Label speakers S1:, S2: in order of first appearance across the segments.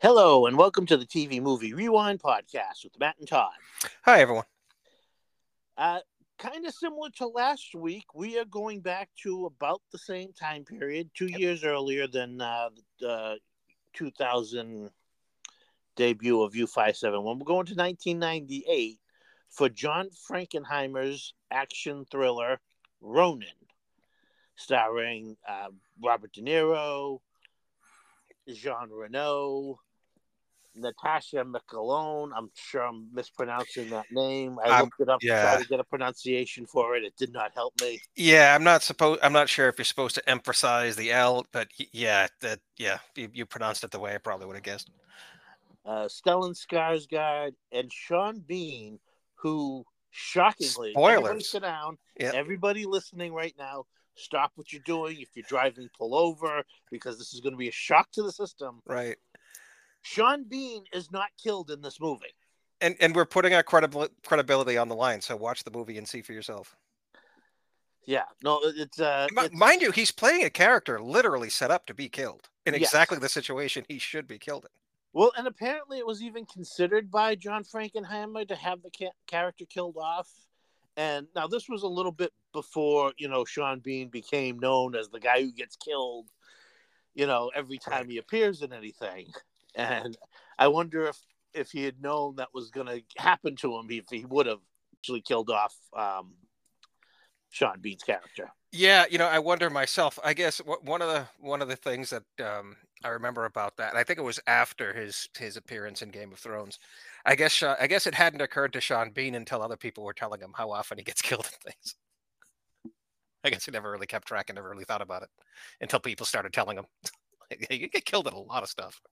S1: Hello, and welcome to the TV Movie Rewind podcast with Matt and Todd.
S2: Hi, everyone.
S1: Uh, kind of similar to last week, we are going back to about the same time period, 2 years earlier than the 2000 debut of U571. We're going to 1998 for John Frankenheimer's action thriller Ronin, starring Robert De Niro, Jean Reno, Natasha McAlone. I'm sure I'm mispronouncing that name. I
S2: Um,
S1: looked it up to try
S2: yeah,
S1: to get a pronunciation for it. It did not help me.
S2: yeah. I'm not sure if you're supposed to emphasize the L, but you pronounced it the way I probably would have guessed.
S1: Stellan Skarsgård and Sean Bean, who shockingly, everybody
S2: Spoilers.
S1: sit down.
S2: Yeah,
S1: Everybody listening right now, stop what you're doing. If you're driving, pull over because this is going to be a shock to the system.
S2: right.
S1: Sean Bean is not killed in this movie.
S2: And we're putting our credibility on the line. So watch the movie and see for yourself.
S1: Yeah, no, it's
S2: Mind you, he's playing a character literally set up to be killed in
S1: yes.
S2: exactly the situation he should be killed in.
S1: Well, and apparently it was even considered by John Frankenheimer to have the character killed off. And now this was a little bit before, Sean Bean became known as the guy who gets killed, every
S2: Right.
S1: time he appears in anything. And I wonder if he had known that was going to happen to him, if he would have actually killed off Sean Bean's character.
S2: Yeah, I wonder myself. I guess one of the things that I remember about that, and I think it was after his appearance in Game of Thrones. I guess it hadn't occurred to Sean Bean until other people were telling him how often he gets killed in things. I guess he never really kept track and never really thought about it until people started telling him, "You get killed in a lot of stuff."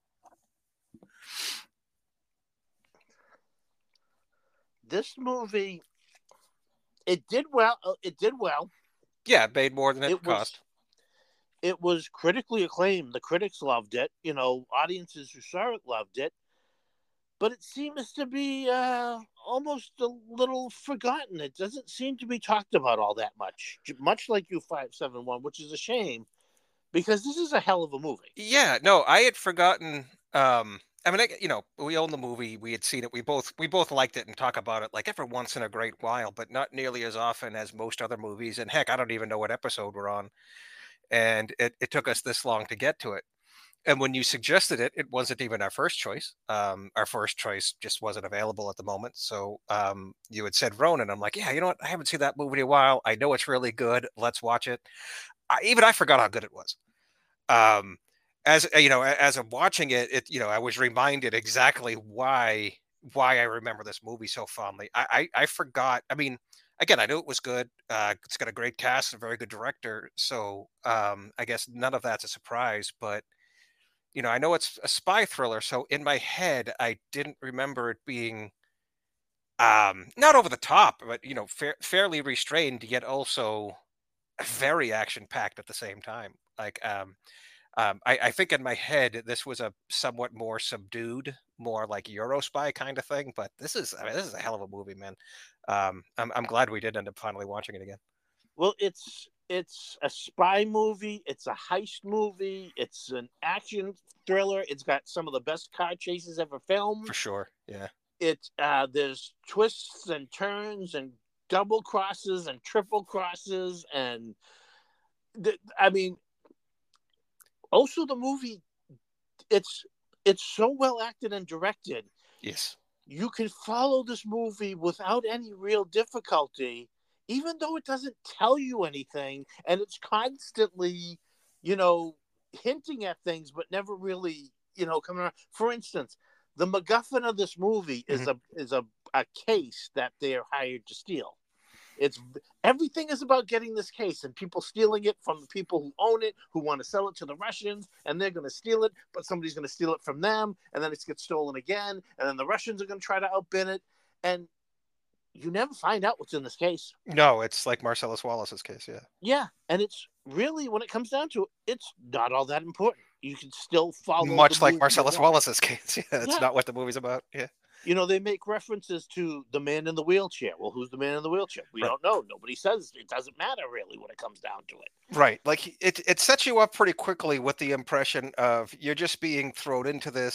S1: This movie, it did well. It did well.
S2: Yeah, it made more than it
S1: It was
S2: cost.
S1: it was critically acclaimed. The critics loved it. Audiences who saw it loved it. But it seems to be almost a little forgotten. It doesn't seem to be talked about all that much like U571, which is a shame because this is a hell of a movie.
S2: Yeah, no, I had forgotten. I mean, we own the movie. We had seen it. We both liked it and talk about it like every once in a great while, but not nearly as often as most other movies. And heck, I don't even know what episode we're on. And it took us this long to get to it. And when you suggested it, it wasn't even our first choice. Our first choice just wasn't available at the moment. So you had said Ronan. I'm like, yeah, you know what? I haven't seen that movie in a while. I know it's really good. Let's watch it. I forgot how good it was. Um, as I'm watching it, I was reminded exactly why I remember this movie so fondly. I forgot. I mean, again, I knew it was good. It's got a great cast, a very good director. So I guess none of that's a surprise. But I know it's a spy thriller. So in my head, I didn't remember it being not over the top, but fairly restrained, yet also very action packed at the same time. I think in my head this was a somewhat more subdued, more like Euro spy kind of thing. But this is a hell of a movie, man. I'm glad we did end up finally watching it again.
S1: Well, it's a spy movie, it's a heist movie, it's an action thriller. It's got some of the best car chases ever
S2: For
S1: filmed.
S2: sure. Yeah.
S1: There's twists and turns and double crosses and triple crosses and I mean, also the movie it's it's so well acted and directed.
S2: Yes.
S1: You can follow this movie without any real difficulty, even though it doesn't tell you anything, and it's constantly, you know, hinting at things, but never really, coming around. For instance, the MacGuffin of this movie
S2: Mhm.
S1: is a case that they're hired to steal. It's everything is about getting this case and people stealing it from the people who own it, who want to sell it to the Russians, and they're going to steal it, but somebody's going to steal it from them, and then it gets stolen again, and then the Russians are going to try to outbid it, and you never find out what's in this case.
S2: No, it's like Marcellus Wallace's case. Yeah.
S1: Yeah, and it's really when it comes down to it, it's not all that important. You can still follow the
S2: Much like
S1: movie
S2: Marcellus
S1: along.
S2: Wallace's case. Yeah, it's
S1: Yeah,
S2: not what the movie's about. Yeah.
S1: they make references to the man in the wheelchair. Well, who's the man in the wheelchair? We
S2: Right.
S1: don't know. Nobody says it. Doesn't matter really when it comes down to it.
S2: Right. Like it sets you up pretty quickly with the impression of you're just being thrown into this.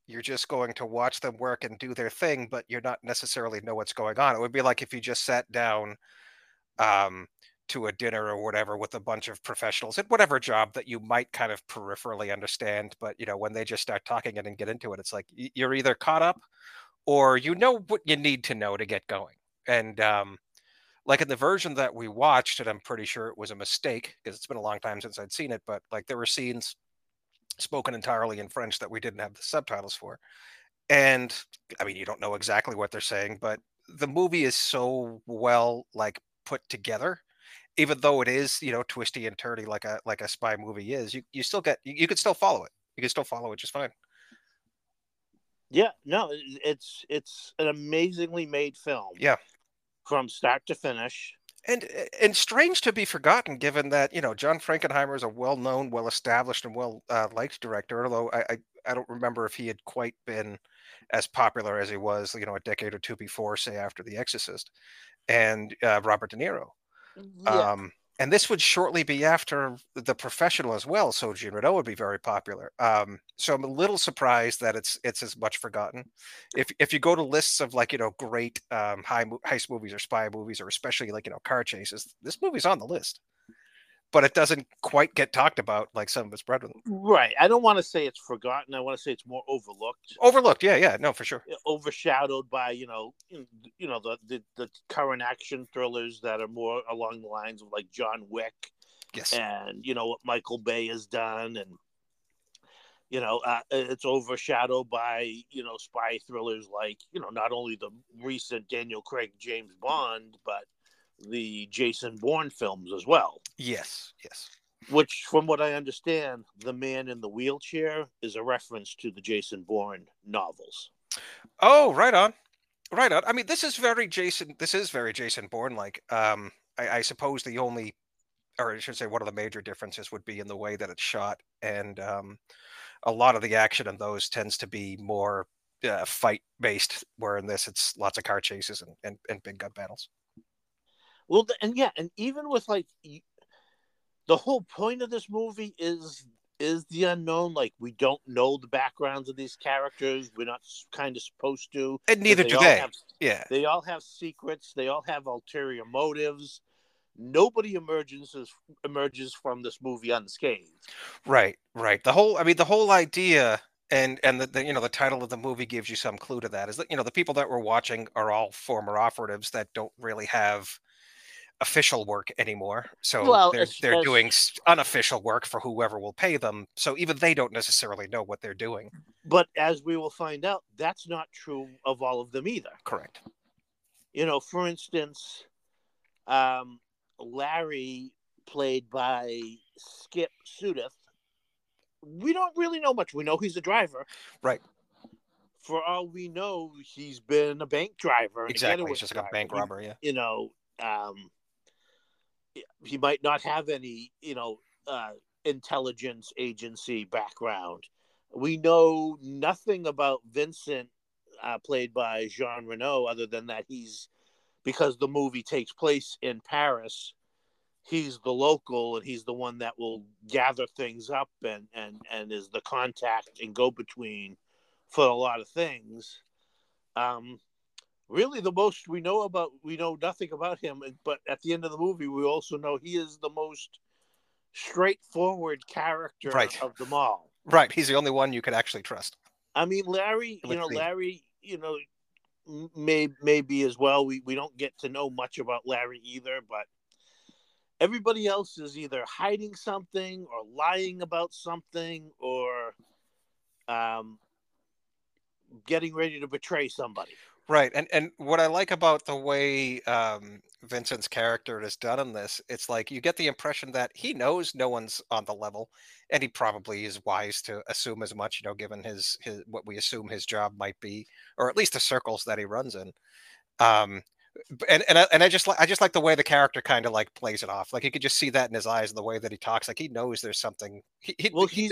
S2: You're just going to watch them work and do their thing, but you're not necessarily know what's going on. It would be like if you just sat down um, to a dinner or whatever with a bunch of professionals at whatever job that you might kind of peripherally understand. But when they just start talking and get into it, it's like you're either caught up or you know what you need to know to get going. And like in the version that we watched, and I'm pretty sure it was a mistake because it's been a long time since I'd seen it, but like there were scenes spoken entirely in French that we didn't have the subtitles for. And I mean, you don't know exactly what they're saying, but the movie is so well like put together, even though it is, twisty and turny like a spy movie is, you still get you could still follow it. You can still follow it just fine.
S1: Yeah, no, it's an amazingly made film
S2: Yeah.
S1: from start to finish.
S2: And strange to be forgotten, given that John Frankenheimer is a well-known, well-established, and well liked director. Although I don't remember if he had quite been as popular as he was, a decade or two before, say after The Exorcist, and Robert De Niro.
S1: Yeah.
S2: And this would shortly be after The Professional as well, so Jean Reno would be very popular. So I'm a little surprised that it's as much forgotten. If you go to lists of like great heist movies or spy movies or especially like car chases, this movie's on the list, but it doesn't quite get talked about like some of its brethren.
S1: Right. I don't want to say it's forgotten. I want to say it's more overlooked,
S2: Overlooked, yeah, no, for sure.
S1: overshadowed by the current action thrillers that are more along the lines of like John Wick,
S2: Yes,
S1: and what Michael Bay has done, and it's overshadowed by spy thrillers like not only the recent Daniel Craig James Bond, but the Jason Bourne films as well.
S2: yes.
S1: Which, from what I understand, the man in the wheelchair is a reference to the Jason Bourne novels.
S2: Oh, right on. Right on. I mean, this is very Jason. This is very Jason Bourne. Like, I suppose the only, or I should say, one of the major differences would be in the way that it's shot, and a lot of the action in those tends to be more fight based. Where in this, it's lots of car chases and big gun battles.
S1: Well, and yeah, and even with like the whole point of this movie is the unknown. Like, we don't know the backgrounds of these characters. We're not kind of supposed to.
S2: And neither do they. Yeah.
S1: They all have secrets. They all have ulterior motives. Nobody emerges from this movie unscathed.
S2: Right. The whole idea. And the title of the movie gives you some clue to that. Is that the people that we're watching are all former operatives that don't really have official work anymore. So
S1: Well,
S2: they're doing unofficial work for whoever will pay them. So even they don't necessarily know what they're doing.
S1: but as we will find out, that's not true of all of them either.
S2: Correct.
S1: For instance, Larry, played by Skip Sudeth, we don't really know much. We know he's a driver.
S2: Right.
S1: For all we know, he's been a bank driver. And
S2: Exactly. He's just like a bank robber. Yeah.
S1: He might not have any, intelligence agency background. We know nothing about Vincent, played by Jean Reno, other than that because the movie takes place in Paris, he's the local and he's the one that will gather things up and is the contact and go between for a lot of things. Really, the most we know nothing about him, but at the end of the movie, we also know he is the most straightforward character of them all.
S2: Right. He's the only one you could actually trust.
S1: I mean, Larry, maybe as well. We don't get to know much about Larry either, but everybody else is either hiding something or lying about something or getting ready to betray somebody.
S2: Right. And what I like about the way Vincent's character is done in this, it's like you get the impression that he knows no one's on the level, and he probably is wise to assume as much, given his what we assume his job might be, or at least the circles that he runs in. Um, and I just like the way the character kind of like plays it off. Like you could just see that in his eyes and the way that he talks. Like he knows there's something. He's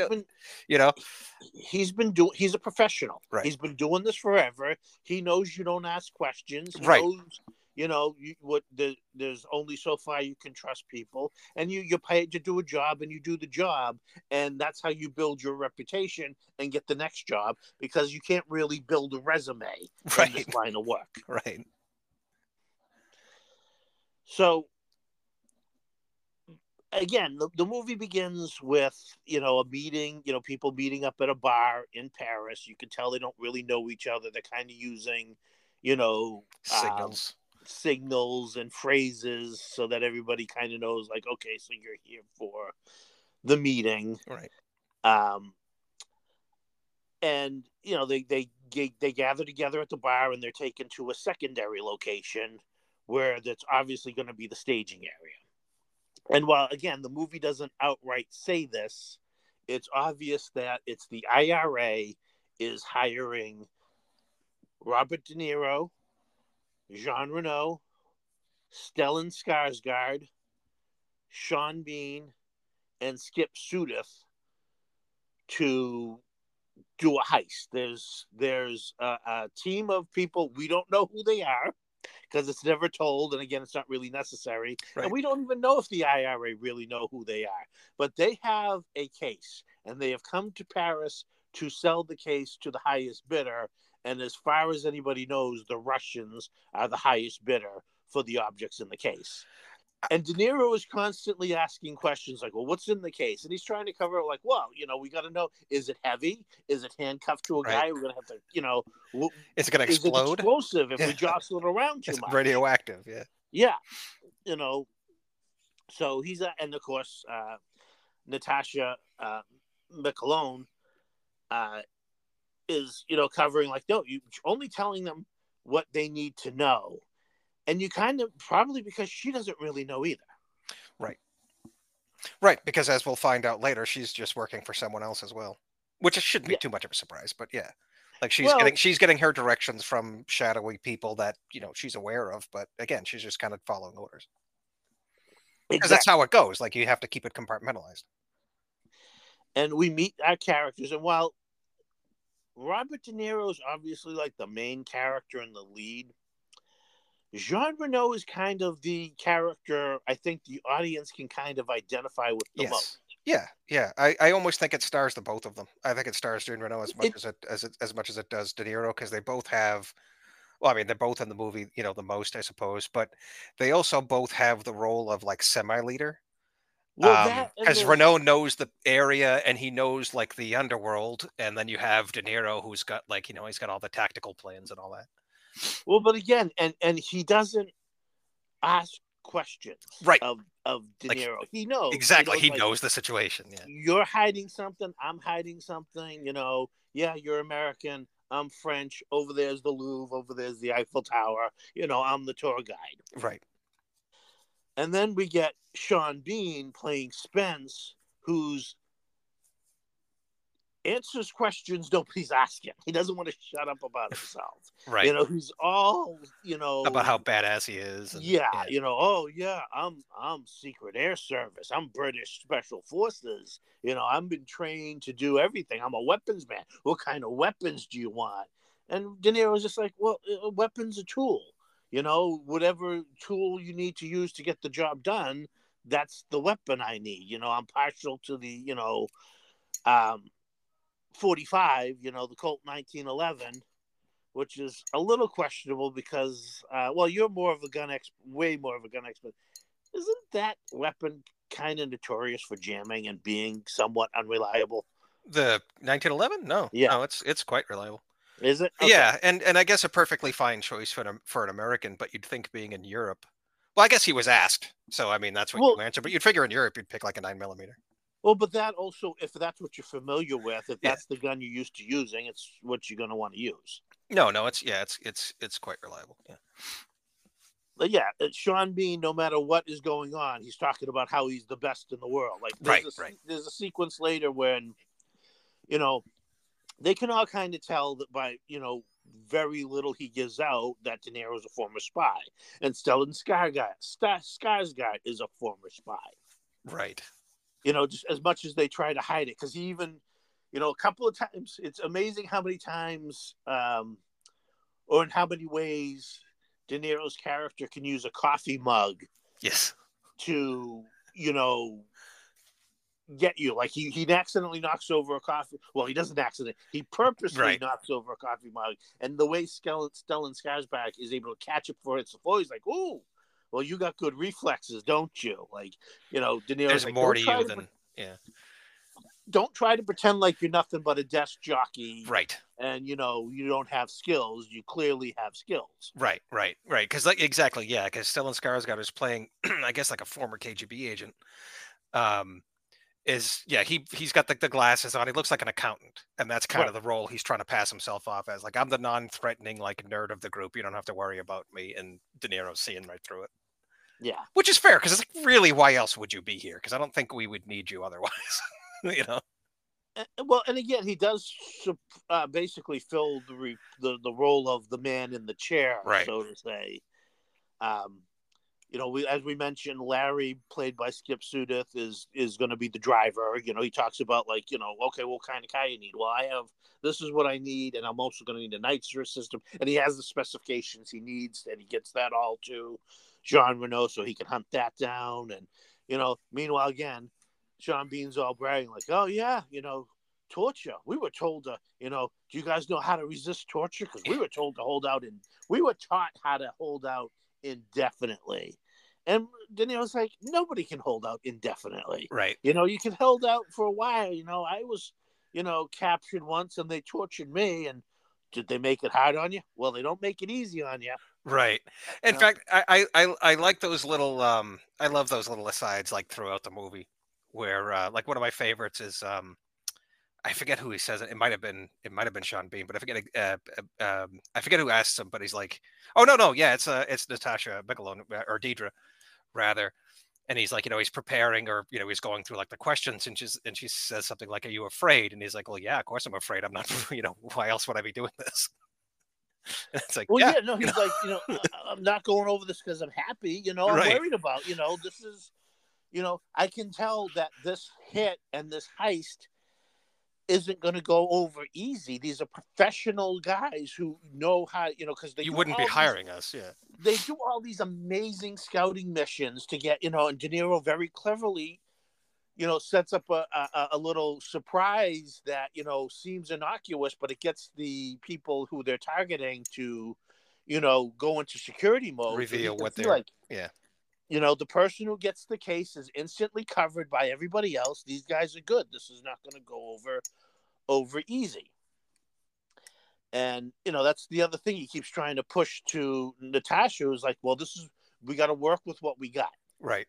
S1: he's a professional.
S2: Right.
S1: He's been doing this forever. He knows you don't ask questions. He
S2: Right.
S1: knows there's only so far you can trust people, and you're paid to do a job, and you do the job, and that's how you build your reputation and get the next job, because you can't really build a resume in this
S2: Right.
S1: line of work.
S2: Right.
S1: So again, the movie begins with a meeting, people meeting up at a bar in Paris. You can tell they don't really know each other. They're kind of using you know
S2: Signals.
S1: signals and phrases so that everybody kind of knows, like, okay, so you're here for the meeting.
S2: Right.
S1: um and they gather together at the bar, and they're taken to a secondary location where that's obviously going to be the staging area. And while, again, the movie doesn't outright say this, it's obvious that it's the IRA is hiring Robert De Niro, Jean Reno, Stellan Skarsgård, Sean Bean, and Skip Sudith to do a heist. There's a team of people. We don't know who they are because it's never told, and again, it's not really necessary. And
S2: Right.
S1: we don't even know if the IRA really know who they are. But they have a case, and they have come to Paris to sell the case to the highest bidder. And as far as anybody knows, the Russians are the highest bidder for the objects in the case. And De Niro is constantly asking questions like, well, what's in the case? And he's trying to cover it like, well, we got to know, is it heavy? Is it handcuffed to a
S2: Right.
S1: guy? We're going to have to,
S2: Is it going to
S1: is it
S2: explode?
S1: explosive if
S2: Yeah.
S1: we jostle it around too
S2: It's
S1: much?
S2: radioactive. Yeah.
S1: Yeah. So he's, and of course, Natasha McClone is, covering like, no, you only telling them what they need to know. And you kind of, probably because she doesn't really know either.
S2: Right. Right. Because as we'll find out later, she's just working for someone else as well, which shouldn't be
S1: Yeah.
S2: too much of a surprise. But yeah, like she's
S1: Well,
S2: getting her directions from shadowy people that she's aware of. But again, she's just kind of following orders because that's
S1: exactly.
S2: how it goes. Like you have to keep it compartmentalized.
S1: And we meet our characters. And while Robert De Niro is obviously like the main character and the lead, Jean Reno is kind of the character I think the audience can kind of identify with the
S2: Yes.
S1: most.
S2: Yeah. Yeah. I almost think it stars the both of them. I think it stars Jean Reno as much
S1: It,
S2: as much as it does De Niro because they both have. Well, I mean, they're both in the movie, the most, I suppose, but they also both have the role of like semi-leader.
S1: well, that and
S2: Because
S1: there's
S2: Renault knows the area and he knows like the underworld, and then you have De Niro who's got like he's got all the tactical plans and all that.
S1: well, but again, and he doesn't ask questions
S2: Right,
S1: of De
S2: like
S1: Niro. He knows,
S2: exactly. He
S1: like,
S2: knows the situation. Yeah,
S1: you're hiding something, I'm hiding something. Yeah, you're American, I'm French. Over there's the Louvre. Over there's the Eiffel Tower. I'm the tour guide.
S2: right.
S1: And then we get Sean Bean playing Spence, who's answers questions nobody's asking. He doesn't want to shut up about himself.
S2: Right.
S1: He's all,
S2: About how badass he is, and
S1: yeah,
S2: yeah,
S1: oh yeah, I'm Secret Air Service. I'm British Special Forces. I've been trained to do everything. I'm a weapons man. What kind of weapons do you want? And De Niro was just like, well, a weapon's a tool. Whatever tool you need to use to get the job done, that's the weapon I need. I'm partial to the, um, 45, the Colt 1911, which is a little questionable because, well, you're more of a way more of a gun expert. Isn't that weapon kind of notorious for jamming and being somewhat unreliable?
S2: the 1911. No,
S1: Yeah.
S2: no, it's quite reliable.
S1: Is it? Okay.
S2: Yeah, and I guess a perfectly fine choice for an American, but you'd think being in Europe. Well, I guess he was asked, so I mean that's what
S1: Well,
S2: you answer. But you'd figure in Europe you'd pick like a 9 millimeter.
S1: but that also, if that's what you're familiar with, if
S2: Yeah.
S1: that's the gun you're used to using, it's what you're going to want to use.
S2: No, no, it's quite reliable. Yeah.
S1: But yeah, it's Sean Bean. No matter what is going on, he's talking about how he's the best in the world. Like
S2: Right.
S1: there's a sequence later when, they can all kind of tell that by very little he gives out that De Niro is a former spy, and Stellan Skarsgård is a former spy.
S2: Right.
S1: Just as much as they try to hide it, because he even, a couple of times, it's amazing how many times, or in how many ways De Niro's character can use a coffee mug
S2: Yes.
S1: to, get you. Like he accidentally knocks over a coffee. Well, he doesn't accidentally. He purposely
S2: Right.
S1: knocks over a coffee mug. And the way Stellan Skarsgård is able to catch it before it's the floor, he's like, "Ooh, well, you got good reflexes, don't you?" Like, De Niro's
S2: There's
S1: like,
S2: more to you than yeah.
S1: don't try to pretend like you're nothing but a desk jockey."
S2: Right.
S1: And you don't have skills. You clearly have skills.
S2: Right. Right. Right. Because exactly, yeah. Because Stellan Skarsgård is playing, I guess, like a former KGB agent. Um, he's got the glasses on. He looks like an accountant, and that's kind
S1: Right.
S2: of the role he's trying to pass himself off as. Like, I'm the non-threatening like nerd of the group. You don't have to worry about me. And De Niro's seeing right through it.
S1: Yeah.
S2: Which is fair because it's like, really, why else would you be here? Because I don't think we would need you otherwise.
S1: Well, and again, he does basically fill the role of the man in the chair,
S2: Right.
S1: so to say. As we mentioned, Larry, played by Skip Sudith, is going to be the driver. He talks about okay, what kind of car you need? Well, this is what I need, and I'm also going to need a nitrous system. And he has the specifications he needs, and he gets that all to Jean Reno so he can hunt that down. And meanwhile, again, Sean Bean's all bragging like, "Oh yeah, torture. We were told to, do you guys know how to resist torture? Because we were told to hold out, and we were taught how to hold out indefinitely." And De Niro's like, nobody can hold out indefinitely.
S2: Right.
S1: You can hold out for a while. I was, captured once and they tortured me. And did they make it hard on you? Well, they don't make it easy on you.
S2: Right. In fact, I like those little I love those little asides like throughout the movie where like one of my favorites is I forget who he says it. It might have been Sean Bean, but I forget who asks him, but he's like, "Oh no, yeah, it's Natasha Bigelow or Deidre rather." And he's like, he's preparing or he's going through like the questions and she says something like, "Are you afraid?" And he's like, "Well, yeah, of course I'm afraid. I'm not, why else would I be doing this?" And it's like,
S1: well,
S2: yeah,
S1: no, he's like, I'm not going over this because I'm happy. I'm
S2: right.
S1: worried about, this is, I can tell that this hit and this heist isn't going to go over easy. These are professional guys who know how, because
S2: you wouldn't be hiring us. Yeah.
S1: They do all these amazing scouting missions to get, and De Niro very cleverly, sets up a little surprise that, seems innocuous, but it gets the people who they're targeting to, go into security mode.
S2: Reveal
S1: so
S2: what they're, yeah.
S1: The person who gets the case is instantly covered by everybody else. These guys are good. This is not going to go over easy. And, that's the other thing he keeps trying to push to Natasha is like, well, we got to work with what we got.
S2: Right.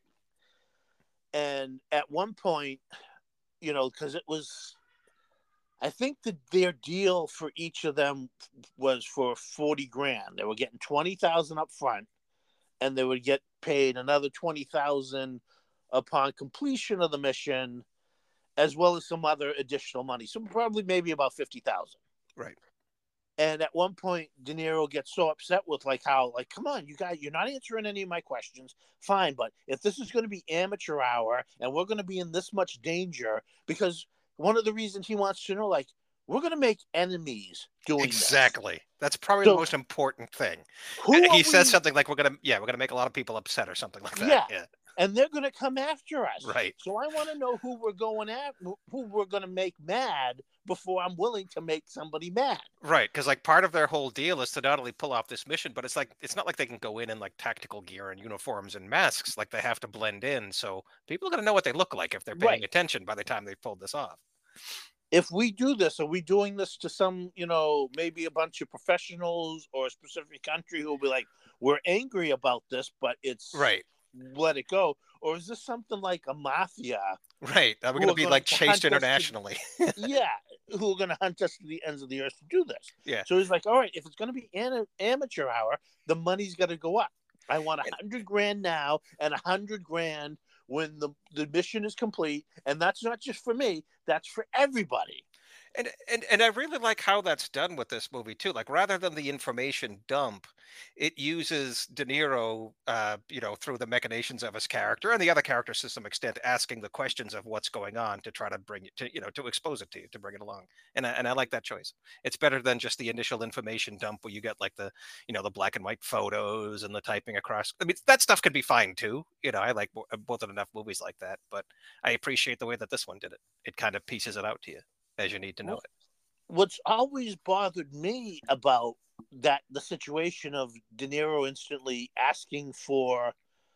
S1: And at one point, because it was, I think their deal for each of them was for 40 grand. They were getting 20,000 up front, and they would get paid another 20,000 upon completion of the mission, as well as some other additional money. So probably maybe about 50,000.
S2: Right.
S1: And at one point, De Niro gets so upset with come on, you guys, you're not answering any of my questions. Fine, but if this is going to be amateur hour and we're going to be in this much danger, because one of the reasons he wants to know, we're going to make enemies doing
S2: exactly.
S1: This.
S2: That's probably the most important thing. He says something like, we're going to make a lot of people upset or something like that. Yeah.
S1: And they're going to come after us.
S2: Right.
S1: So I want to know who we're going to make mad before I'm willing to make somebody mad.
S2: Right. Because part of their whole deal is to not only pull off this mission, but it's not like they can go in tactical gear and uniforms and masks. Like they have to blend in. So people are going to know what they look like if they're paying attention by the time they've pulled this off.
S1: If we do this, are we doing this to some, maybe a bunch of professionals or a specific country who will be like, we're angry about this, but it's
S2: right.
S1: Let it go? Or is this something like a mafia?
S2: Right. Are we going to be chased internationally?
S1: Yeah. Who are going to hunt us to the ends of the earth to do this?
S2: Yeah.
S1: So he's like, all right, if it's going to be amateur hour, the money's got to go up. I want 100 grand now and 100 grand when the mission is complete. And that's not just for me. That's for everybody.
S2: And I really like how that's done with this movie too. Like rather than the information dump, it uses De Niro, through the machinations of his character and the other characters to some extent, asking the questions of what's going on to try to bring it to to expose it to you, to bring it along. And I like that choice. It's better than just the initial information dump where you get like the black and white photos and the typing across. I mean, that stuff could be fine too. I like both of enough movies like that, but I appreciate the way that this one did it. It kind of pieces it out to you as you need to know it.
S1: What's always bothered me about the situation of De Niro instantly asking for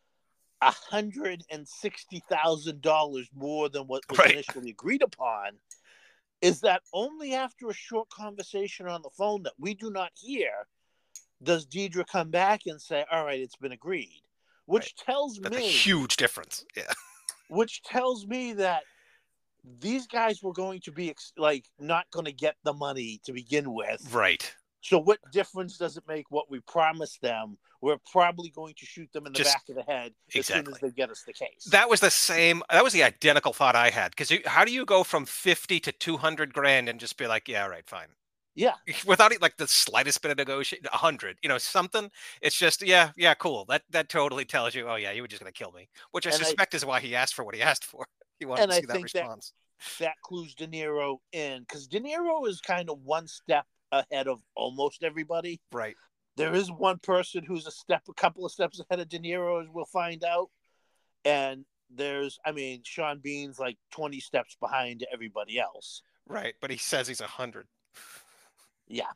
S1: $160,000 more than what was
S2: Right.
S1: initially agreed upon is that only after a short conversation on the phone that we do not hear does Deidre come back and say, "All right, it's been agreed,"
S2: Right.
S1: which tells
S2: That's a
S1: me,
S2: huge difference. Yeah.
S1: that these guys were going to be like not going to get the money to begin with.
S2: Right.
S1: So what difference does it make what we promised them? We're probably going to shoot them in the
S2: Just
S1: back of the head as soon as
S2: exactly.
S1: they get us the case.
S2: That was the identical thought I had. Because how do you go from 50 to 200 grand and just be like, yeah, all right, fine.
S1: Yeah,
S2: Without like the slightest bit of negotiation, 100, something. It's just, yeah, yeah, cool. That totally tells you, oh yeah, you were just gonna kill me, which I
S1: and I
S2: suspect is why he asked for what he asked for. He wanted
S1: and
S2: to
S1: I
S2: see that
S1: think that
S2: response.
S1: that clues De Niro in because De Niro is kind of one step ahead of almost everybody.
S2: Right.
S1: There is one person who's a couple of steps ahead of De Niro, as we'll find out. And Sean Bean's like 20 steps behind everybody else.
S2: Right. But he says he's 100.
S1: Yeah.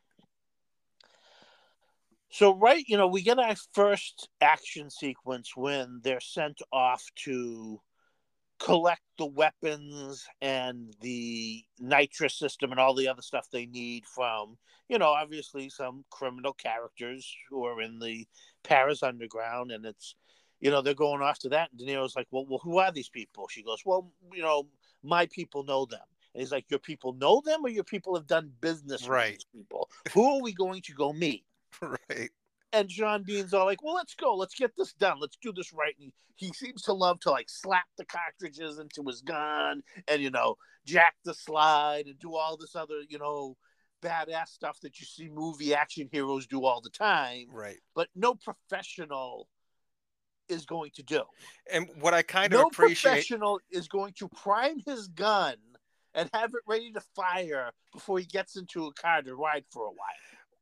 S1: So, right, we get our first action sequence when they're sent off to collect the weapons and the nitrous system and all the other stuff they need from, obviously some criminal characters who are in the Paris underground. And they're going off to that. And De Niro's like, well, who are these people? She goes, well, my people know them. And he's like, your people know them or your people have done business with
S2: Right.
S1: these people? Who are we going to go meet?
S2: Right.
S1: And John Bean's all like, well, let's go. Let's get this done. Let's do this right. And he seems to love to like slap the cartridges into his gun and, jack the slide and do all this other, badass stuff that you see movie action heroes do all the time.
S2: Right.
S1: But no professional is going to do.
S2: And what I kind of
S1: No
S2: appreciate,
S1: professional is going to prime his gun and have it ready to fire before he gets into a car to ride for a while.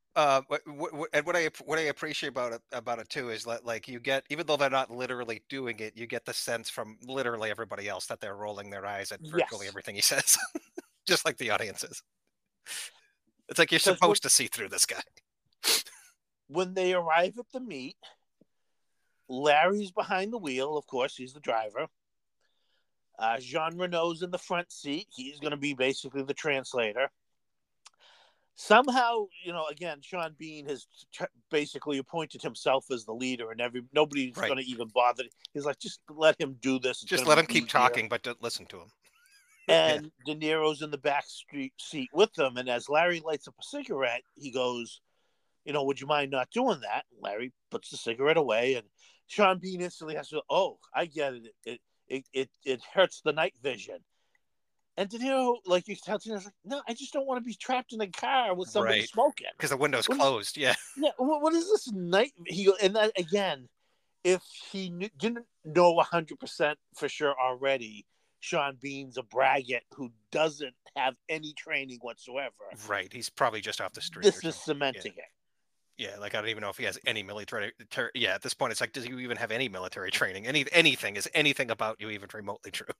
S2: and what I appreciate about it too is that like you get, even though they're not literally doing it, you get the sense from literally everybody else that they're rolling their eyes at virtually
S1: Yes.
S2: everything he says, just like the audience is. It's like you're
S1: Because
S2: supposed to see through this guy.
S1: when they arrive at the meet, Larry's behind the wheel. Of course, he's the driver. Jean Renault's in the front seat. He's going to be basically the translator. Somehow, again, Sean Bean has basically appointed himself as the leader, and nobody's
S2: Right.
S1: going to even bother. He's like, just let him do this. It's
S2: Just
S1: going
S2: let
S1: to
S2: him
S1: be
S2: keep
S1: easier.
S2: talking, but don't listen to him. Yeah.
S1: And De Niro's in the back seat with them. And as Larry lights up a cigarette, he goes, would you mind not doing that? Larry puts the cigarette away, and Sean Bean instantly has to, oh, I get it. It hurts the night vision. And De Niro, like you tell, like, no, I just don't want to be trapped in a car with somebody
S2: Right.
S1: smoking.
S2: Because the window's
S1: What is,
S2: closed. Yeah.
S1: yeah, what is this night? And that, again, if he didn't know 100% for sure already, Sean Bean's a braggart who doesn't have any training whatsoever.
S2: Right. He's probably just off the street or
S1: This is
S2: something.
S1: cementing
S2: Yeah.
S1: it.
S2: Yeah, like I don't even know if he has any military. Yeah, at this point, it's like, does he even have any military training? Anything is anything about you even remotely true?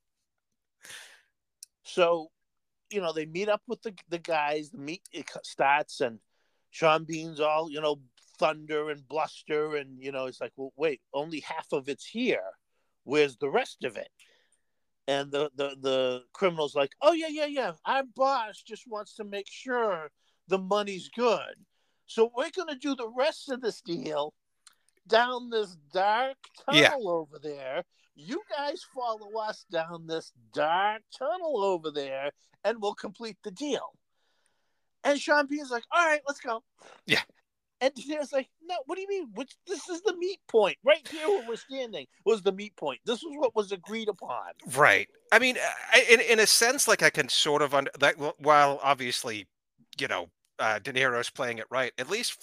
S1: So, they meet up with the guys. The meet starts, and Sean Bean's all, thunder and bluster. And, it's like, well, wait, only half of it's here. Where's the rest of it? And the criminal's like, oh, yeah. Our boss just wants to make sure the money's good. So we're going to do the rest of this deal down this dark
S2: Yeah.
S1: tunnel over there. You guys follow us down this dark tunnel over there, and we'll complete the deal. And Sean Bean's like, all right, let's go.
S2: Yeah.
S1: And De Niro's like, no, what do you mean? This is the meet point. Right here where we're standing was the meet point. This was what was agreed upon.
S2: Right. I mean, in a sense, like I can sort of under that. While obviously, you know, De Niro's playing it right. At least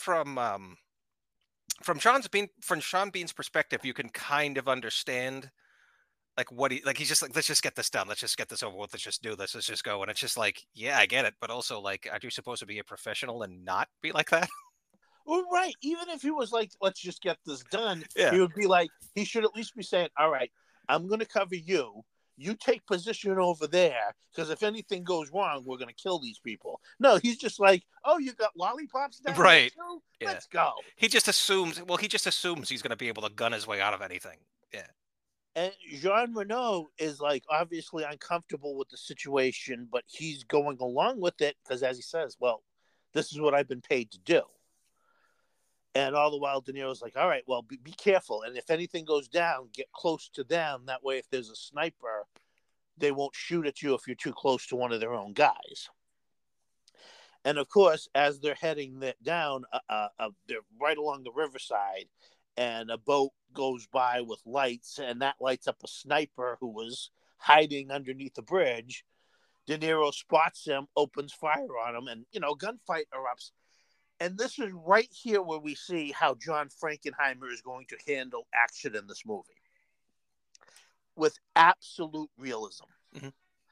S2: from Sean Bean's perspective, you can kind of understand like what he like. He's just like, let's just get this done. Let's just get this over with. Let's just do this. Let's just go. And it's just like, yeah, I get it, but also like, aren't you supposed to be a professional and not be like that?
S1: Well, right. Even if he was like, let's just get this done,
S2: Yeah.
S1: he would be like, he should at least be saying, all right, I'm going to cover you. You take position over there because if anything goes wrong, we're going to kill these people. No, he's just like, oh, you got lollipops down there
S2: Right.
S1: too?
S2: Yeah.
S1: Let's go.
S2: He just assumes. Well, he just assumes he's going to be able to gun his way out of anything. Yeah.
S1: And Jean Renault is like obviously uncomfortable with the situation, but he's going along with it because, as he says, well, this is what I've been paid to do. And all the while, De Niro's like, all right, well, be careful. And if anything goes down, get close to them. That way, if there's a sniper, they won't shoot at you if you're too close to one of their own guys. And of course, as they're heading down, they're right along the riverside, and a boat goes by with lights, and that lights up a sniper who was hiding underneath the bridge. De Niro spots him, opens fire on him, and, gunfight erupts. And this is right here where we see how John Frankenheimer is going to handle action in this movie with absolute realism.
S2: Mm-hmm.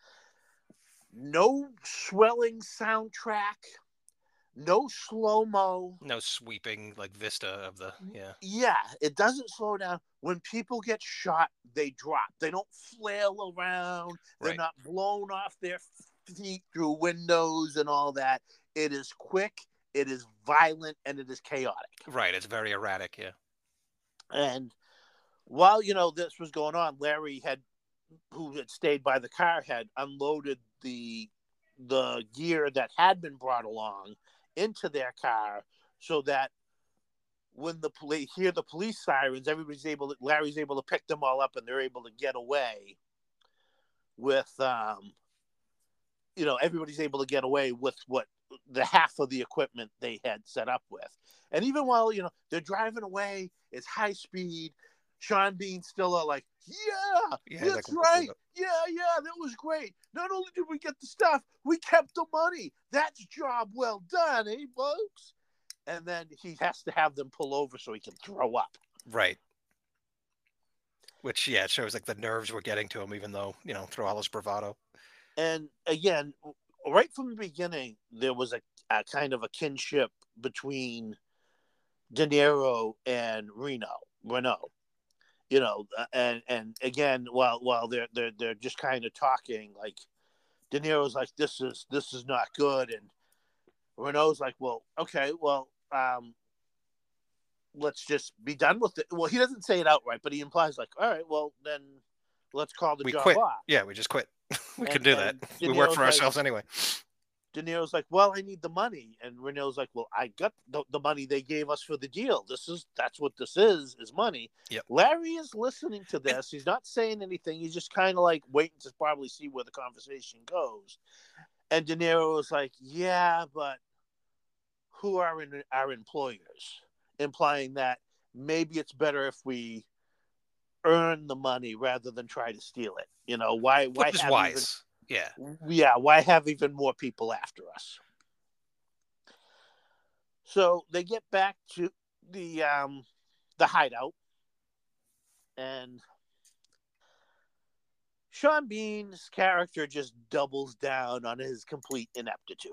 S1: No swelling soundtrack, no slow-mo.
S2: No sweeping like vista of the
S1: Yeah, it doesn't slow down. When people get shot, they drop. They don't flail around. They're not blown off their feet through windows and all that. It is quick. It is violent, and it is chaotic.
S2: Right, it's very erratic, yeah.
S1: And while, this was going on, Larry who had stayed by the car, had unloaded the gear that had been brought along into their car so that when they hear the police sirens, Larry's able to pick them all up and they're able to get away with, everybody's able to get away with what the half of the equipment they had set up with. And even while, they're driving away, it's high speed. Sean Bean still are like, yeah, that's right. Yeah, that was great. Not only did we get the stuff, we kept the money. That's job well done, eh, folks? And then he has to have them pull over so he can throw up.
S2: Right. Which, it shows like the nerves were getting to him, even though, through all his bravado.
S1: And again, right from the beginning, there was a kind of a kinship between De Niro and Renault. And again, while they're just kind of talking, like De Niro's like, this is not good, and Renault's like, well, okay, well, let's just be done with it. Well, he doesn't say it outright, but he implies like, all right, well, then let's call the job off.
S2: Yeah, we just quit. We can do that. We work for ourselves anyway.
S1: De Niro's like, well, I need the money. And Renault's like, well, I got the money they gave us for the deal. That's what this is money.
S2: Yep.
S1: Larry is listening to this. He's not saying anything. He's just kind of like waiting to probably see where the conversation goes. And De Niro is like, yeah, but who are our employers? Implying that maybe it's better if we earn the money rather than try to steal it. Why
S2: is wise.
S1: Why have even more people after us? So they get back to the hideout, and Sean Bean's character just doubles down on his complete ineptitude.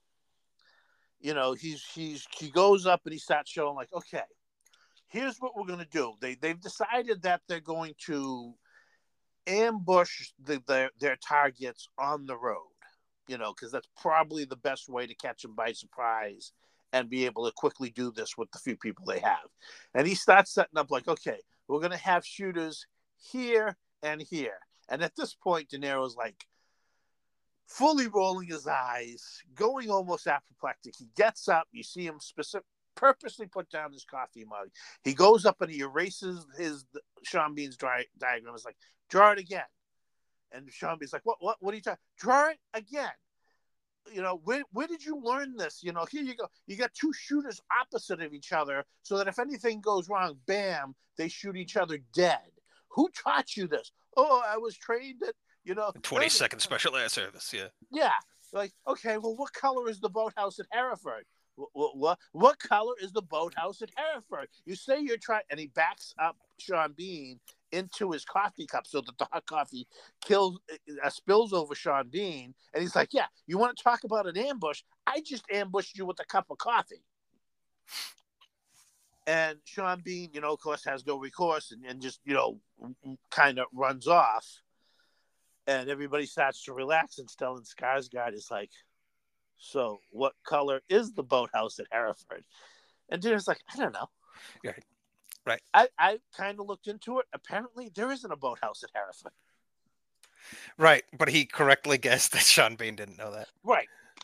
S1: He goes up and he starts showing like, okay, here's what we're going to do. They've decided that they're going to ambush their targets on the road, because that's probably the best way to catch them by surprise and be able to quickly do this with the few people they have. And he starts setting up like, okay, we're going to have shooters here and here. And at this point, De Niro's like fully rolling his eyes, going almost apoplectic. He gets up. You see him purposely put down his coffee mug. He goes up and he erases Sean Bean's diagram. It's like, draw it again. And Sean Bean's like, what are you talking? Draw it again. where did you learn this? Here you go. You got two shooters opposite of each other, so that if anything goes wrong, bam, they shoot each other dead. Who taught you this? Oh, I was trained at
S2: 22nd Special Air Service. Yeah.
S1: yeah. Like, okay, well, what color is the boathouse at Hereford? What color is the boathouse at Hereford? You say you're trying, and he backs up Sean Bean into his coffee cup so that the hot coffee spills over Sean Bean, and he's like, "Yeah, you want to talk about an ambush? I just ambushed you with a cup of coffee." And Sean Bean, of course, has no recourse and just kind of runs off, and everybody starts to relax, and Stellan Skarsgård is like, "So, what color is the boathouse at Hereford?" And Dinner's like, "I don't know."
S2: Yeah. Right.
S1: I kind of looked into it. Apparently, there isn't a boathouse at Hereford.
S2: Right, but he correctly guessed that Sean Bean didn't know that.
S1: Right.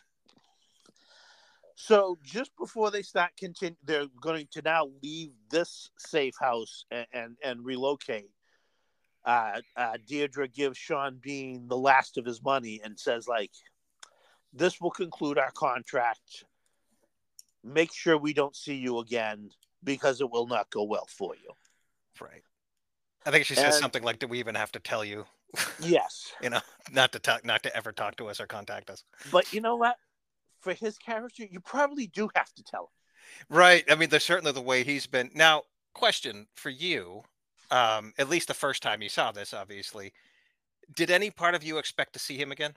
S1: So just before they start they're going to now leave this safe house and relocate. Deirdre gives Sean Bean the last of his money and says, like, "This will conclude our contract. Make sure we don't see you again, because it will not go well for you."
S2: Right. I think she says something like, "Do we even have to tell you?"
S1: Yes.
S2: Not to ever talk to us or contact us.
S1: But you know what? For his character, you probably do have to tell him.
S2: Right. I mean, there's certainly the way he's been. Now, question for you, at least the first time you saw this, obviously, did any part of you expect to see him again?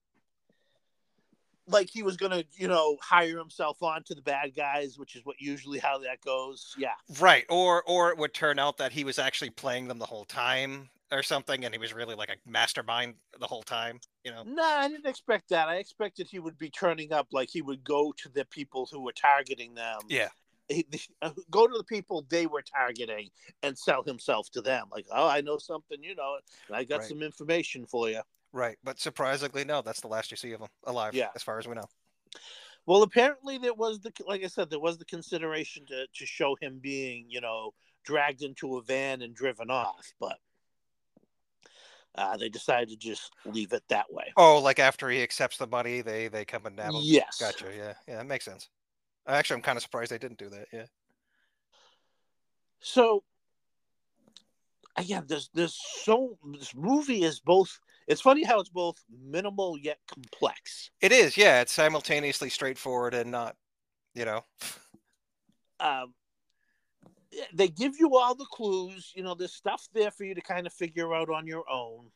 S1: Like he was going to, hire himself on to the bad guys, which is usually how that goes. Yeah.
S2: Right. Or it would turn out that he was actually playing them the whole time or something, and he was really like a mastermind the whole time,
S1: No, I didn't expect that. I expected he would be turning up, like he would go to the people who were targeting them.
S2: Yeah.
S1: Go to the people they were targeting and sell himself to them. Like, "Oh, I know something, and I got some information for you."
S2: Right. But surprisingly, no, that's the last you see of him alive,
S1: Yeah.
S2: as far as we know.
S1: Well, apparently there was like I said, there was the consideration to show him being, dragged into a van and driven off, but they decided to just leave it that way.
S2: Oh, like after he accepts the money, they come and nab him?
S1: Yes.
S2: Gotcha. Yeah. Yeah, that makes sense. Actually, I'm kind of surprised they didn't do that. Yeah.
S1: So, again, this movie is both. It's funny how it's both minimal yet complex.
S2: It is. Yeah. It's simultaneously straightforward and not,
S1: They give you all the clues. There's stuff there for you to kind of figure out on your own.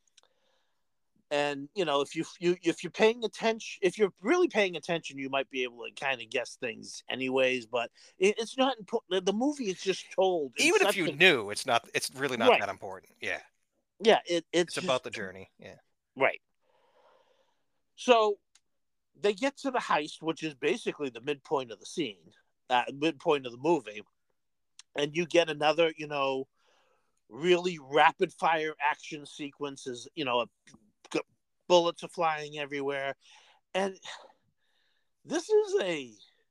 S1: And if you're paying attention, if you're really paying attention, you might be able to kind of guess things anyways. But it's not important. The movie is just told.
S2: Even if you knew, it's not. It's really not that important. Yeah.
S1: Yeah.
S2: It's about the journey. Yeah.
S1: Right. So they get to the heist, which is basically the midpoint of the scene, midpoint of the movie, and you get another, really rapid fire action sequences. Bullets are flying everywhere, and this is a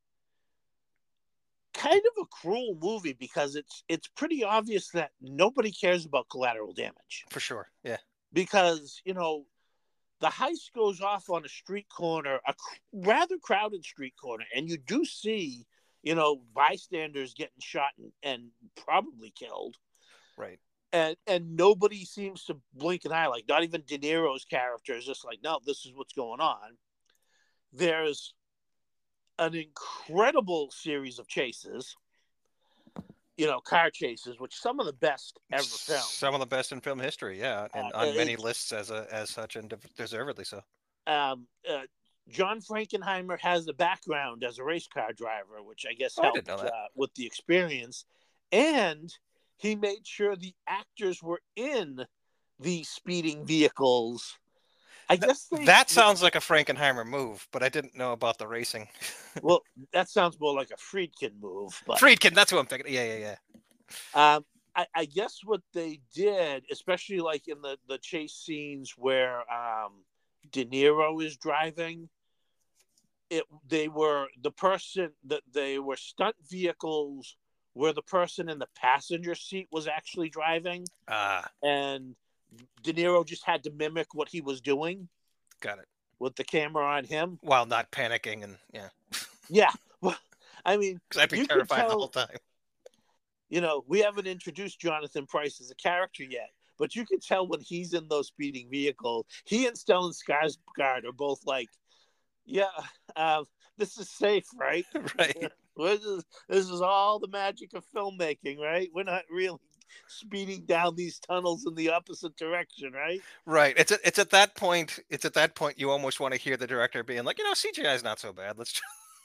S1: kind of a cruel movie because it's pretty obvious that nobody cares about collateral damage.
S2: For sure, yeah.
S1: Because the heist goes off on a street corner, a rather crowded street corner, and you do see bystanders getting shot and probably killed.
S2: Right.
S1: And nobody seems to blink an eye. Like, not even De Niro's character is just like, "No, this is what's going on." There's an incredible series of chases, car chases, which some of the best ever filmed.
S2: Some of the best in film history, yeah, and on many lists as such, and deservedly so.
S1: John Frankenheimer has a background as a race car driver, which I guess helped with the experience, and he made sure the actors were in the speeding vehicles. I guess
S2: that sounds like a Frankenheimer move, but I didn't know about the racing.
S1: Well, that sounds more like a Friedkin move. But
S2: Friedkin, that's what I'm thinking. Yeah.
S1: I guess what they did, especially like in the chase scenes where De Niro is driving, they were stunt vehicles where the person in the passenger seat was actually driving. And De Niro just had to mimic what he was doing.
S2: Got it.
S1: with the camera on him.
S2: while not panicking, and yeah,
S1: Yeah. Well, I mean,
S2: because I'd be
S1: you could
S2: terrified the whole
S1: tell,
S2: time.
S1: we haven't introduced Jonathan Pryce as a character yet, but you can tell when he's in those speeding vehicles, he and Stellan Skarsgård are both like, yeah, uh, this is safe, right?
S2: Right.
S1: This is all the magic of filmmaking, right? We're not really speeding down these tunnels in the opposite direction, right?
S2: Right. It's at that point. It's at that point you almost want to hear the director being like, CGI is not so bad. Let's.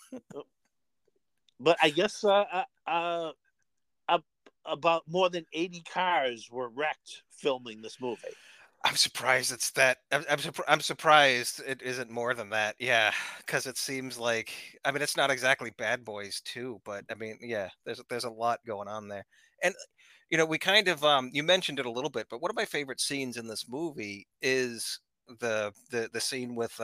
S1: But I guess uh, about more than 80 cars were wrecked filming this movie.
S2: I'm surprised it's that. I'm surprised it isn't more than that. Yeah, because it seems like. I mean, it's not exactly Bad Boys 2, but I mean, yeah, there's a lot going on there, and we kind of you mentioned it a little bit, but one of my favorite scenes in this movie is the scene with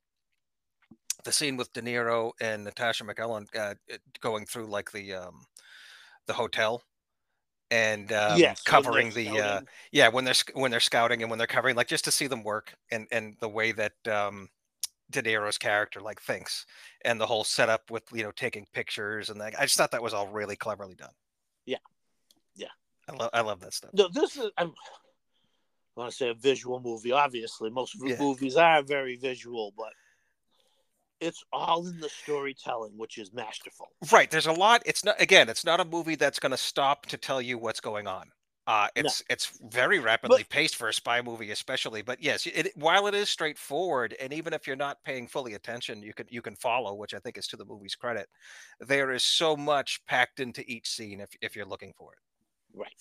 S2: De Niro and Natasha McElhone going through like the hotel and
S1: Yes, when they're
S2: covering the
S1: scouting.
S2: yeah, when they're scouting and when they're covering, like, just to see them work, and the way that De Niro's character like thinks, and the whole setup with taking pictures, and I just thought that was all really cleverly done.
S1: Yeah, yeah.
S2: I love that stuff.
S1: No, this is. I want to say a visual movie. Obviously, most
S2: Yeah.
S1: movies are very visual, but it's all in the storytelling, which is masterful.
S2: Right. There's a lot. It's not a movie that's going to stop to tell you what's going on.
S1: No,
S2: It's very
S1: but
S2: rapidly paced for a spy movie, especially. But yes, while it is straightforward, and even if you're not paying fully attention, you can follow, which I think is to the movie's credit. There is so much packed into each scene if you're looking for it.
S1: right.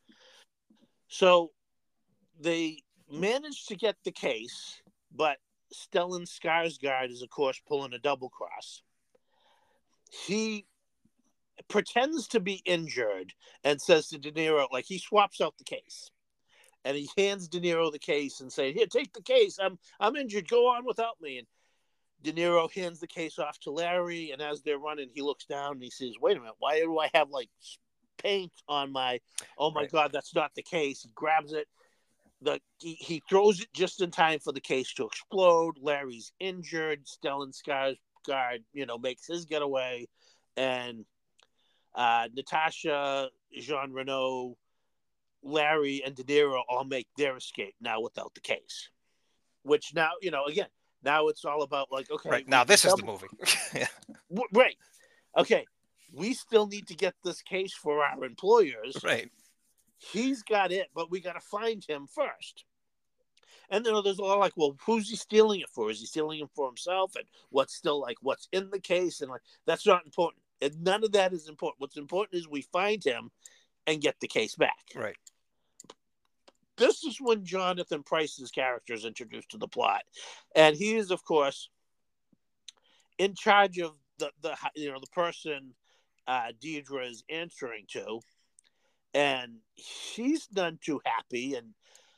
S1: So they managed to get the case, but Stellan Skarsgård is, of course, pulling a double cross. He pretends to be injured and says to De Niro, like, he swaps out the case. And he hands De Niro the case and says, "Here, take the case. I'm injured. Go on without me." And De Niro hands the case off to Larry, and as they're running, he looks down and he says, "Wait a minute, why do I have like paint on my? Oh my
S2: Right.
S1: God, that's not the case." He grabs it. He throws it just in time for the case to explode. Larry's injured. Stellan Skarsgård, makes his getaway, and Natasha, Jean Reno, Larry, and De Niro all make their escape now without the case. Which now, again, now it's all about like, okay,
S2: Right.
S1: we
S2: Now
S1: can
S2: this is the
S1: double,
S2: movie. Yeah.
S1: right? Okay, we still need to get this case for our employers.
S2: Right.
S1: He's got it, but we got to find him first. And there's a lot like, well, who's he stealing it for? Is he stealing it for himself? And what's in the case? And like, that's not important. And none of that is important. What's important is we find him and get the case back.
S2: Right.
S1: This is when Jonathan Pryce's character is introduced to the plot, and he is, of course, in charge of the person Deidre is answering to, and he's none too happy. And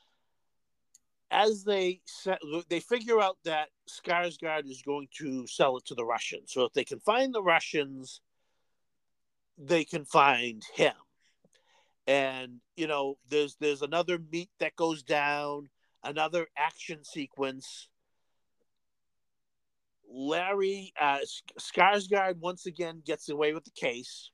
S1: as they figure out that Skarsgård is going to sell it to the Russians, so if they can find the Russians, they can find him. And there's another meet that goes down, another action sequence. Larry Skarsgård once again gets away with the case.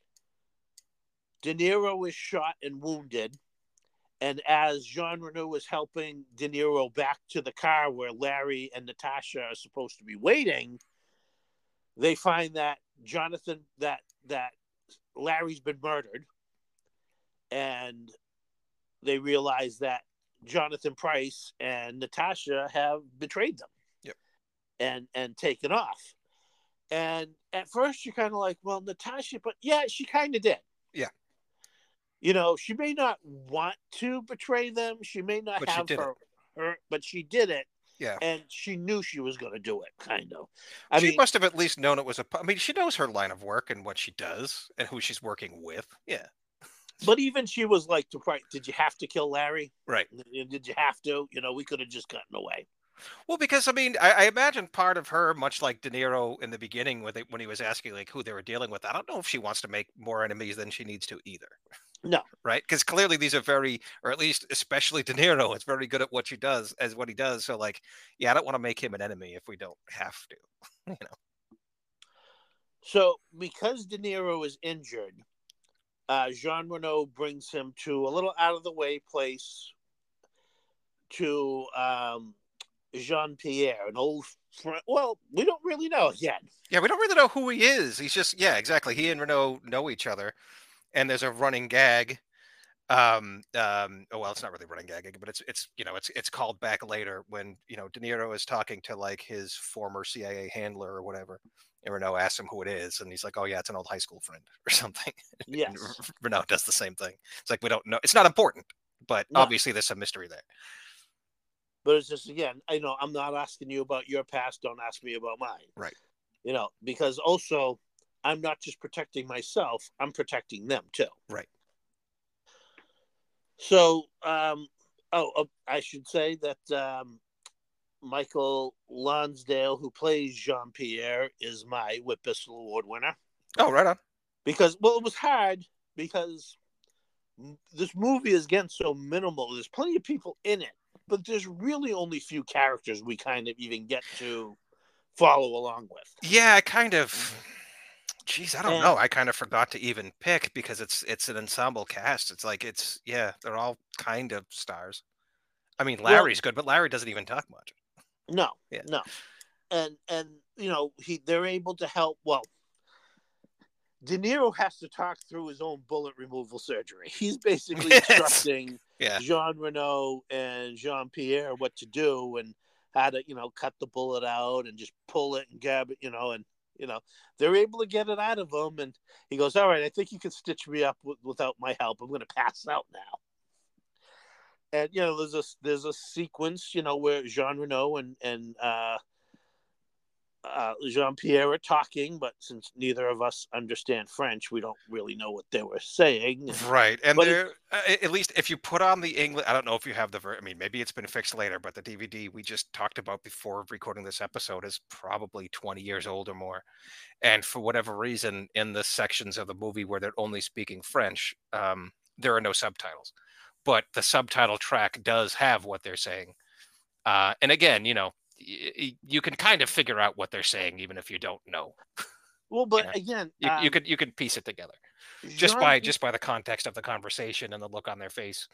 S1: De Niro is shot and wounded, and as Jean Reno is helping De Niro back to the car where Larry and Natasha are supposed to be waiting, they find that that Larry's been murdered. And they realize that Jonathan Pryce and Natasha have betrayed them.
S2: Yep.
S1: And taken off. And at first you're kind of like, well, Natasha, but yeah, she kind of did.
S2: Yeah.
S1: She may not want to betray them. She may not
S2: But
S1: have
S2: she did
S1: her, but she did it.
S2: Yeah.
S1: And she knew she was going to do it, kind of.
S2: She must have at least known it was I mean, she knows her line of work and what she does and who she's working with. Yeah.
S1: But even she was like, did you have to kill Larry?
S2: Right.
S1: Did you have to? We could have just gotten away.
S2: Well, because I mean, I imagine part of her, much like De Niro in the beginning, when he was asking like who they were dealing with. I don't know if she wants to make more enemies than she needs to either.
S1: No,
S2: right? Because clearly these are very, or at least especially De Niro is very good at what he does. So like, yeah, I don't want to make him an enemy if we don't have to. You know.
S1: so because De Niro is injured, Jean Renault brings him to a little out of the way place to Jean Pierre, an old friend. Well, we don't really know yet.
S2: Yeah, we don't really know who he is. He's just, yeah, exactly. He and Renault know each other, and there's a running gag. Oh well, it's not really running gag, but it's it's called back later when De Niro is talking to like his former CIA handler or whatever, and Renault asks him who it is, and he's like, "Oh yeah, it's an old high school friend or something." And
S1: Yes.
S2: Renault does the same thing. It's like we don't know. It's not important, but
S1: No.
S2: obviously there's some mystery there.
S1: But it's just, again, I'm not asking you about your past. Don't ask me about mine.
S2: Right.
S1: Because also I'm not just protecting myself, I'm protecting them too.
S2: Right.
S1: So, I should say that Michael Lonsdale, who plays Jean Pierre, is my Whip Pistol Award winner.
S2: Oh, right on.
S1: Because, well, it was hard because this movie is, again, so minimal. There's plenty of people in it, but there's really only few characters we kind of even get to follow along with.
S2: Yeah, I kind of. Geez, I don't
S1: And
S2: know. I kind of forgot to even pick because it's an ensemble cast. It's like yeah, they're all kind of stars. I mean,
S1: well,
S2: Larry's good, but Larry doesn't even talk much.
S1: no,
S2: Yeah.
S1: no, and they're able to help. Well, De Niro has to talk through his own bullet removal surgery. He's basically
S2: Yes.
S1: instructing
S2: Yeah.
S1: Jean Renault and Jean Pierre what to do and how to, cut the bullet out and just pull it and grab it, and they're able to get it out of him. And he goes, "All right, I think you can stitch me up without my help. I'm going to pass out now." And there's a sequence, where Jean Renault and Jean Pierre are talking, but since neither of us understand French, we don't really know what they were saying.
S2: Right. And
S1: But it's
S2: there, at least if you put on the English, I don't know if you have I mean, maybe it's been fixed later, but the DVD we just talked about before recording this episode is probably 20 years old or more. And for whatever reason, in the sections of the movie where they're only speaking French, there are no subtitles. But the subtitle track does have what they're saying. And again, you can kind of figure out what they're saying even if you don't know.
S1: well,
S2: You
S1: but
S2: know,
S1: again,
S2: you could piece it together
S1: Jean
S2: just by the context of the conversation and the look on their face.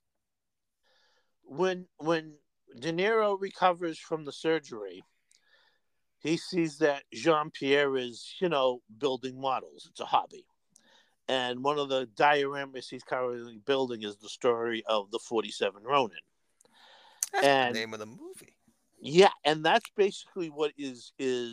S1: when De Niro recovers from the surgery, he sees that Jean Pierre is, building models. It's a hobby. And one of the dioramas he's currently building is the story of the 47 Ronin.
S2: That's the
S1: And
S2: name of the movie.
S1: yeah, and that's basically what is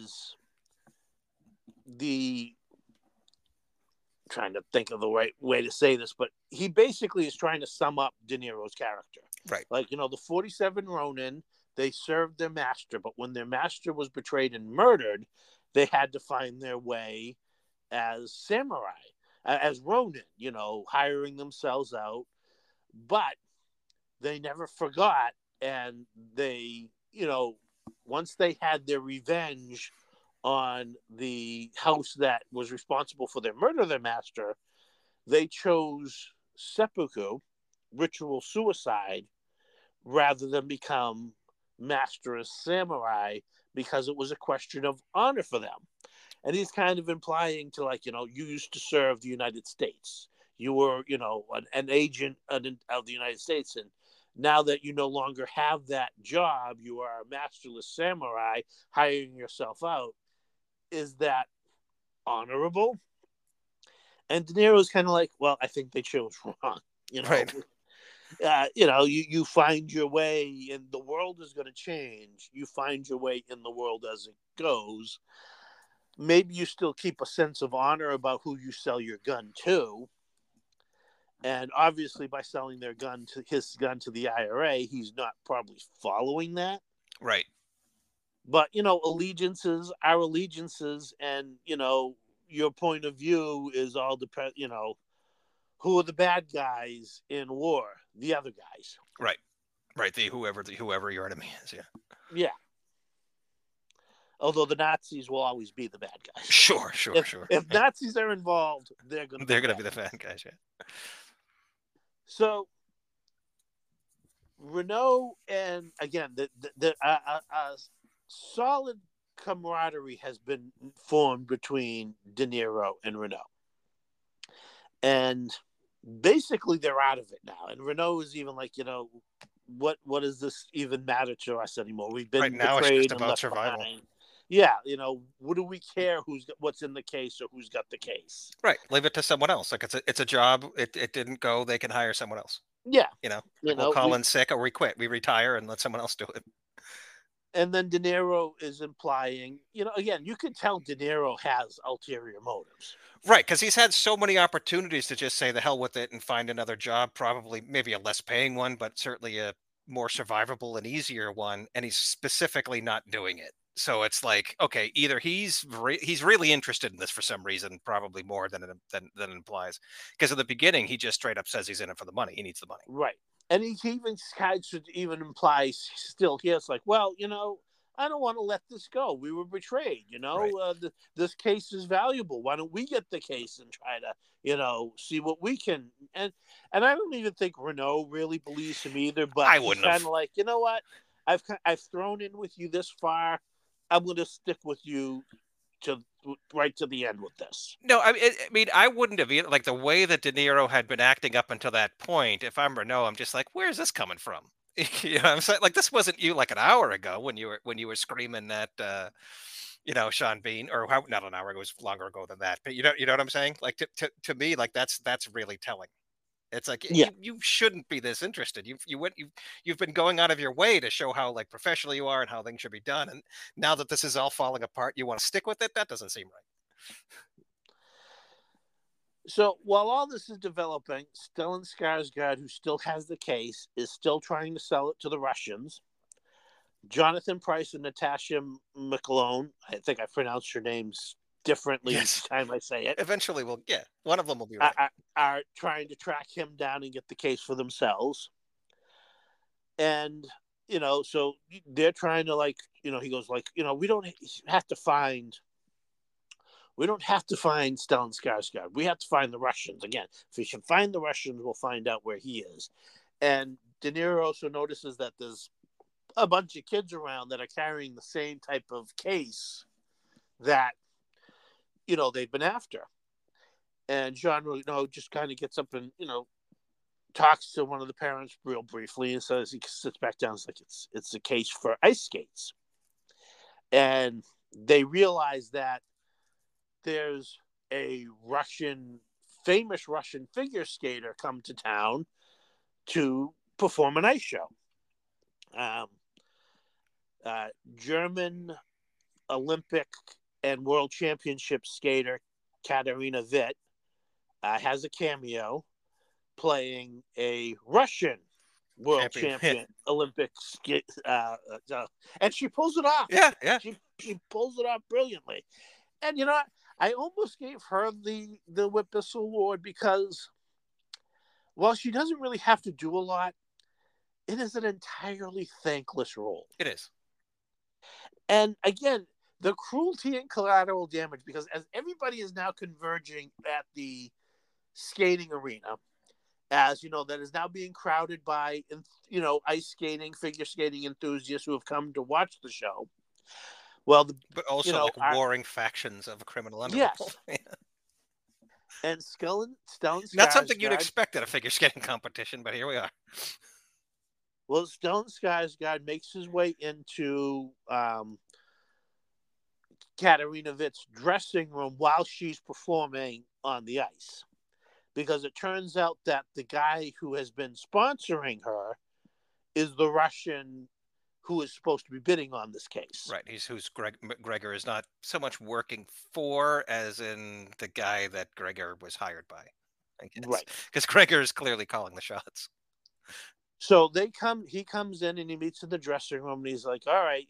S1: the trying to think of the right way to say this, but he basically is trying to sum up De Niro's character.
S2: Right.
S1: Like, the 47 Ronin, they served their master, but when their master was betrayed and murdered, they had to find their way as samurai, as Ronin, hiring themselves out. But they never forgot, and they, once they had their revenge on the house that was responsible for their murder of their master, they chose seppuku, ritual suicide, rather than become master as samurai because it was a question of honor for them. And he's kind of implying to, like, you used to serve the United States. You were, an agent of the United States. And now that you no longer have that job, you are a masterless samurai hiring yourself out. Is that honorable? And De Niro's kind of like, well, I think they chose wrong.
S2: Right.
S1: You find your way, and the world is going to change. You find your way in the world as it goes. Maybe you still keep a sense of honor about who you sell your gun to. And obviously, by selling his gun to the IRA, he's not probably following that.
S2: Right.
S1: But allegiances are allegiances, and your point of view is all depend. Who are the bad guys in war? The other guys.
S2: Right. Right. Whoever your enemy is. Yeah.
S1: Yeah. Although the Nazis will always be the bad guys.
S2: Sure.
S1: If Nazis are involved, they're going to
S2: be the bad guys. Yeah.
S1: So Renault, and again, solid camaraderie has been formed between De Niro and Renault, and basically they're out of it now. And Renault is even like, what does this even matter to us anymore? We've
S2: Right
S1: been
S2: now, it's just
S1: betrayed and
S2: about
S1: left
S2: survival.
S1: behind. Yeah, what do we care what's in the case or who's got the case?
S2: Right, leave it to someone else. Like it's a job. It didn't go. They can hire someone else.
S1: Yeah,
S2: Like we'll call
S1: we
S2: in sick or we quit. We retire and let someone else do it.
S1: and then De Niro is implying, again, you can tell De Niro has ulterior motives.
S2: Right, because he's had so many opportunities to just say the hell with it and find another job, probably maybe a less paying one, but certainly a more survivable and easier one, and he's specifically not doing it. So it's like, okay, either he's really interested in this for some reason, probably more than it implies. Because at the beginning, he just straight up says he's in it for the money. He needs the money.
S1: Right. And he even kind of even implies still here, it's like, well, I don't want to let this go. We were betrayed,
S2: Right.
S1: this case is valuable. Why don't we get the case and try to, see what we can. And I don't even think Renault really believes him either, but
S2: I
S1: he's
S2: wouldn't
S1: kind
S2: have.
S1: of like, you know what? I've thrown in with you this far. I'm going to stick with you to right to the end with this.
S2: No, I mean, I wouldn't have either. Like the way that De Niro had been acting up until that point. If I'm Renault, I'm just like, where's this coming from? I'm saying, like, this wasn't you like an hour ago when you were screaming at Sean Bean, or how, not an hour ago, it was longer ago than that. But you know what I'm saying? Like to me, like that's really telling. It's like
S1: Yeah.
S2: you shouldn't be this interested. You've been going out of your way to show how like professional you are and how things should be done. And now that this is all falling apart, you want to stick with it? That doesn't seem right.
S1: So while all this is developing, Stellan Skarsgård, who still has the case, is still trying to sell it to the Russians. Jonathan Pryce and Natasha McElhone, I think I pronounced her names differently each
S2: Yes.
S1: time I say it,
S2: Eventually, yeah, one of them will be
S1: are,
S2: right.
S1: are, are trying to track him down and get the case for themselves. And, so they're trying to, like, he goes like, have to find we don't have to find Stellan Skarsgård. We have to find the Russians. Again, if we can find the Russians, we'll find out where he is. And De Niro also notices that there's a bunch of kids around that are carrying the same type of case that, they've been after. And Jean Reno just kind of gets up and, talks to one of the parents real briefly and says, he sits back down. It's like, it's a case for ice skates. And they realize that there's a famous Russian figure skater come to town to perform an ice show. Um, German Olympic and World Championship skater Katarina Witt has a cameo playing a Russian world
S2: Champion.
S1: champion Olympic and she pulls it off.
S2: Yeah, yeah.
S1: She pulls it off brilliantly. And I almost gave her the Whippus Award because while she doesn't really have to do a lot, it is an entirely thankless role.
S2: It is.
S1: And again, the cruelty and collateral damage, because as everybody is now converging at the skating arena, as that is now being crowded by ice skating, figure skating enthusiasts who have come to watch the show. Well,
S2: But also like warring factions of a criminal underworld.
S1: Yes. And Stellan
S2: Not something you'd
S1: Skarsgård.
S2: expect at a figure skating competition, but here we are.
S1: Well, Stellan Skarsgård makes his way into Katarina Witt's dressing room while she's performing on the ice. Because it turns out that the guy who has been sponsoring her is the Russian who is supposed to be bidding on this case.
S2: Right. Who's Gregor is not so much working for as in the guy that Gregor was hired by. I guess.
S1: Right.
S2: Because Gregor is clearly calling the shots.
S1: So he comes in and he meets in the dressing room and he's like, all right,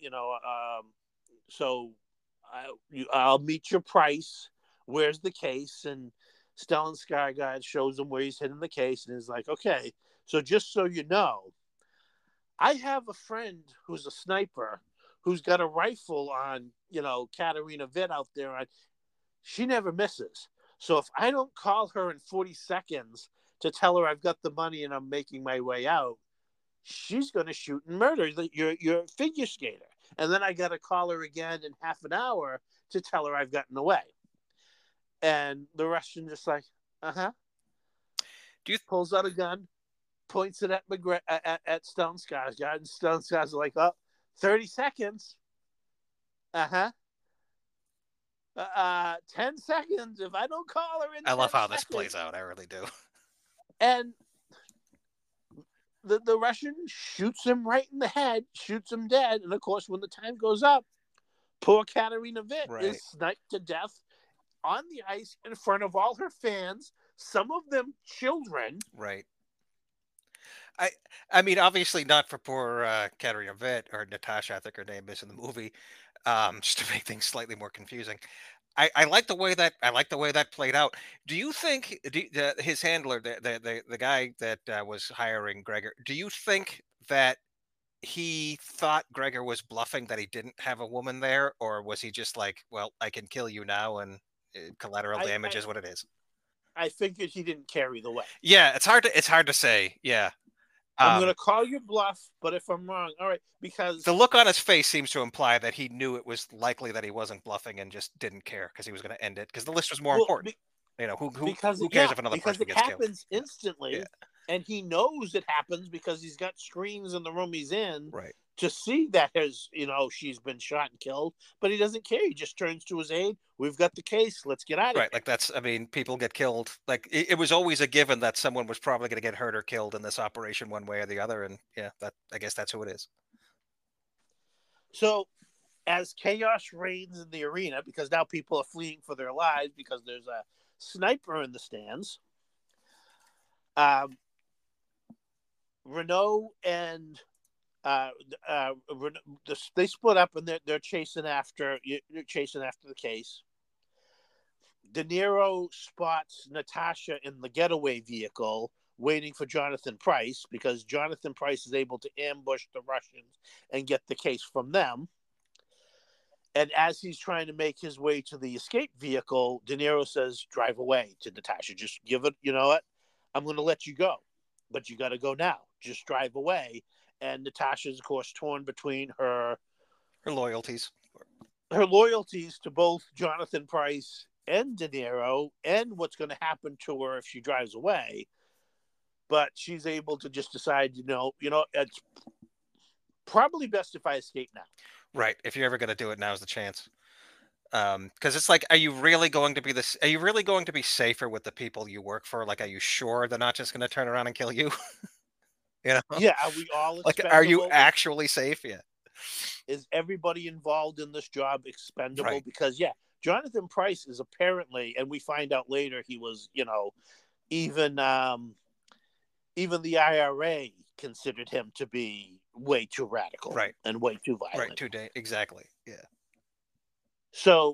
S1: so I'll meet your price. Where's the case? And Stellan Skarsgård shows him where he's hidden the case and he's like, okay, so just so you know, I have a friend who's a sniper who's got a rifle on, Katarina Witt out there. She never misses. So if I don't call her in 40 seconds to tell her I've got the money and I'm making my way out, she's going to shoot and murder your figure skater. And then I got to call her again in half an hour to tell her I've gotten away. And the Russian just like, uh-huh.
S2: Do you
S1: Pulls out a gun, points it at Stone Skarsgård, and Stone Skarsgård's like, oh, 30 seconds. Uh-huh. 10 seconds. If I don't call her in
S2: I love
S1: 10
S2: how this
S1: seconds.
S2: plays out. I really do.
S1: And the Russian shoots him right in the head, shoots him dead. And of course, when the time goes up, poor Katarina Witt is sniped to death on the ice in front of all her fans, some of them children.
S2: Right. I mean, obviously not for poor Katarina Witt, or Natasha, I think her name is in the movie, just to make things slightly more confusing. I like the way that played out. Do you think his handler, the guy that was hiring Gregor, do you think that he thought Gregor was bluffing, that he didn't have a woman there, or was he just like, well, I can kill you now, and collateral damage is what it is?
S1: I figured he didn't carry the way.
S2: Yeah, it's hard to say. Yeah.
S1: I'm going to call your bluff, but if I'm wrong, all right, because
S2: the look on his face seems to imply that he knew it was likely that he wasn't bluffing and just didn't care because he was going to end it because the list was more important. Who cares if another person gets killed?
S1: Because it happens instantly, and he knows it happens because he's got screens in the room he's in to see that she's been shot and killed, but he doesn't care. He just turns to his aide. We've got the case. Let's get out of here.
S2: Like people get killed. Like it was always a given that someone was probably going to get hurt or killed in this operation one way or the other. And I guess that's who it is.
S1: So as chaos reigns in the arena, because now people are fleeing for their lives because there's a sniper in the stands, Renault and they split up and they're chasing after the case. De Niro spots Natasha in the getaway vehicle waiting for Jonathan Pryce because Jonathan Pryce is able to ambush the Russians and get the case from them. And as he's trying to make his way to the escape vehicle, De Niro says, drive away to Natasha. Just give it, you know what? I'm going to let you go, but you got to go now. Just drive away. And Natasha's, of course, torn between her
S2: loyalties
S1: to both Jonathan Pryce and De Niro, and what's going to happen to her if she drives away. But she's able to just decide, it's probably best if I escape now.
S2: Right. If you're ever going to do it, now's the chance. Because it's like, are you really going to be safer with the people you work for? Like, are you sure they're not just going to turn around and kill you?
S1: Yeah. Are we all
S2: expendable? Like, are you actually safe? Yeah.
S1: Is everybody involved in this job expendable?
S2: Right.
S1: Because Jonathan Pryce is apparently, and we find out later, he was, even the IRA considered him to be way too radical,
S2: right,
S1: and way too violent,
S2: exactly, yeah.
S1: So,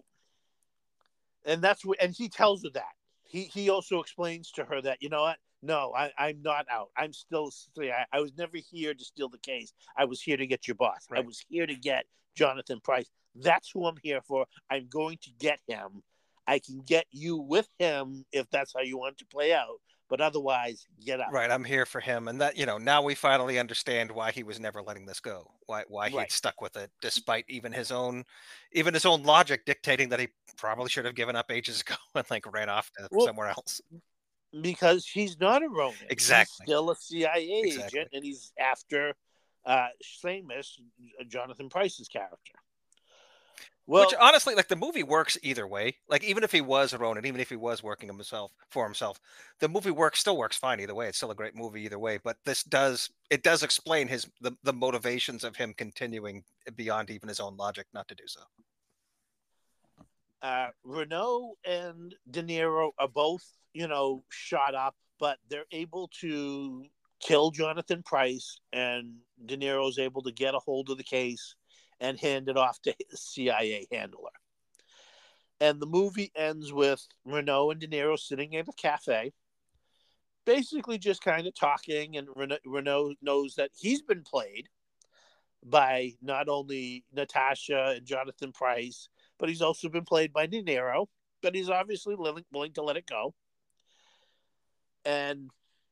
S1: and he tells her that. He also explains to her that, you know what? No, I'm not out. I'm still. I was never here to steal the case. I was here to get your boss.
S2: Right.
S1: I was here to get Jonathan Pryce. That's who I'm here for. I'm going to get him. I can get you with him if that's how you want to play out. But otherwise, get out.
S2: Right, I'm here for him, and that now we finally understand why he was never letting this go. Why he'd stuck with it, despite even his own logic dictating that he probably should have given up ages ago and ran off to somewhere else.
S1: Because he's not a Ronin.
S2: Exactly.
S1: He's still a CIA agent, and he's after Seamus, Jonathan Pryce's character.
S2: Well, which honestly, the movie works either way. Even if he was a Ronin, even if he was working for himself, the movie still works fine either way. It's still a great movie either way. But this does explain the motivations of him continuing beyond even his own logic not to do so.
S1: Renault and De Niro are both, shot up, but they're able to kill Jonathan Pryce, and De Niro's able to get a hold of the case and hand it off to his CIA handler. And the movie ends with Renault and De Niro sitting in a cafe, basically just kind of talking, and Renault knows that he's been played by not only Natasha and Jonathan Pryce, but he's also been played by De Niro, but he's obviously willing to let it go. And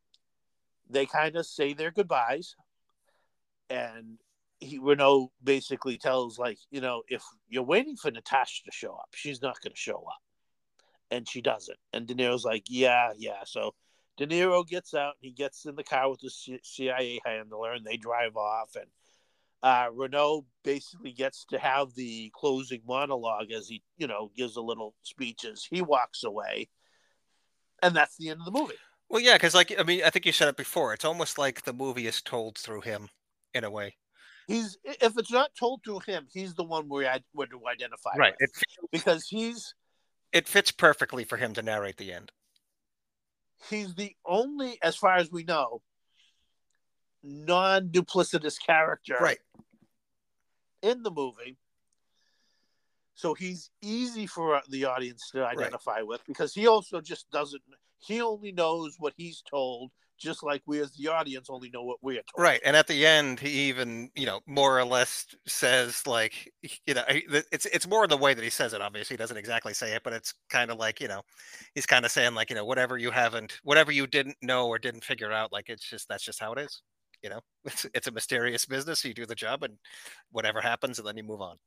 S1: They kind of say their goodbyes, and Renault basically tells, like, if you're waiting for Natasha to show up, she's not going to show up, and she doesn't. And De Niro's like, yeah. So De Niro gets out, he gets in the car with the CIA handler, and they drive off. And Renault basically gets to have the closing monologue as he, gives a little speech as he walks away, and that's the end of the movie.
S2: Well, yeah, because like I mean, I think you said it before. It's almost like the movie is told through him, in a way.
S1: If it's not told through him, he's the one we're to identify
S2: Right.
S1: with, because
S2: It fits perfectly for him to narrate the end.
S1: he's the only, as far as we know, non-duplicitous character
S2: Right.
S1: in the movie. So he's easy for the audience to identify with, because he also just doesn't. He only knows what he's told, just like we as the audience only know what we're told.
S2: Right. And at the end, he even, more or less says like, it's more the way that he says it. Obviously, he doesn't exactly say it, but it's kind of like, he's kind of saying like, whatever you didn't know or didn't figure out, like that's just how it is. It's a mysterious business. You do the job, and whatever happens, and then you move on.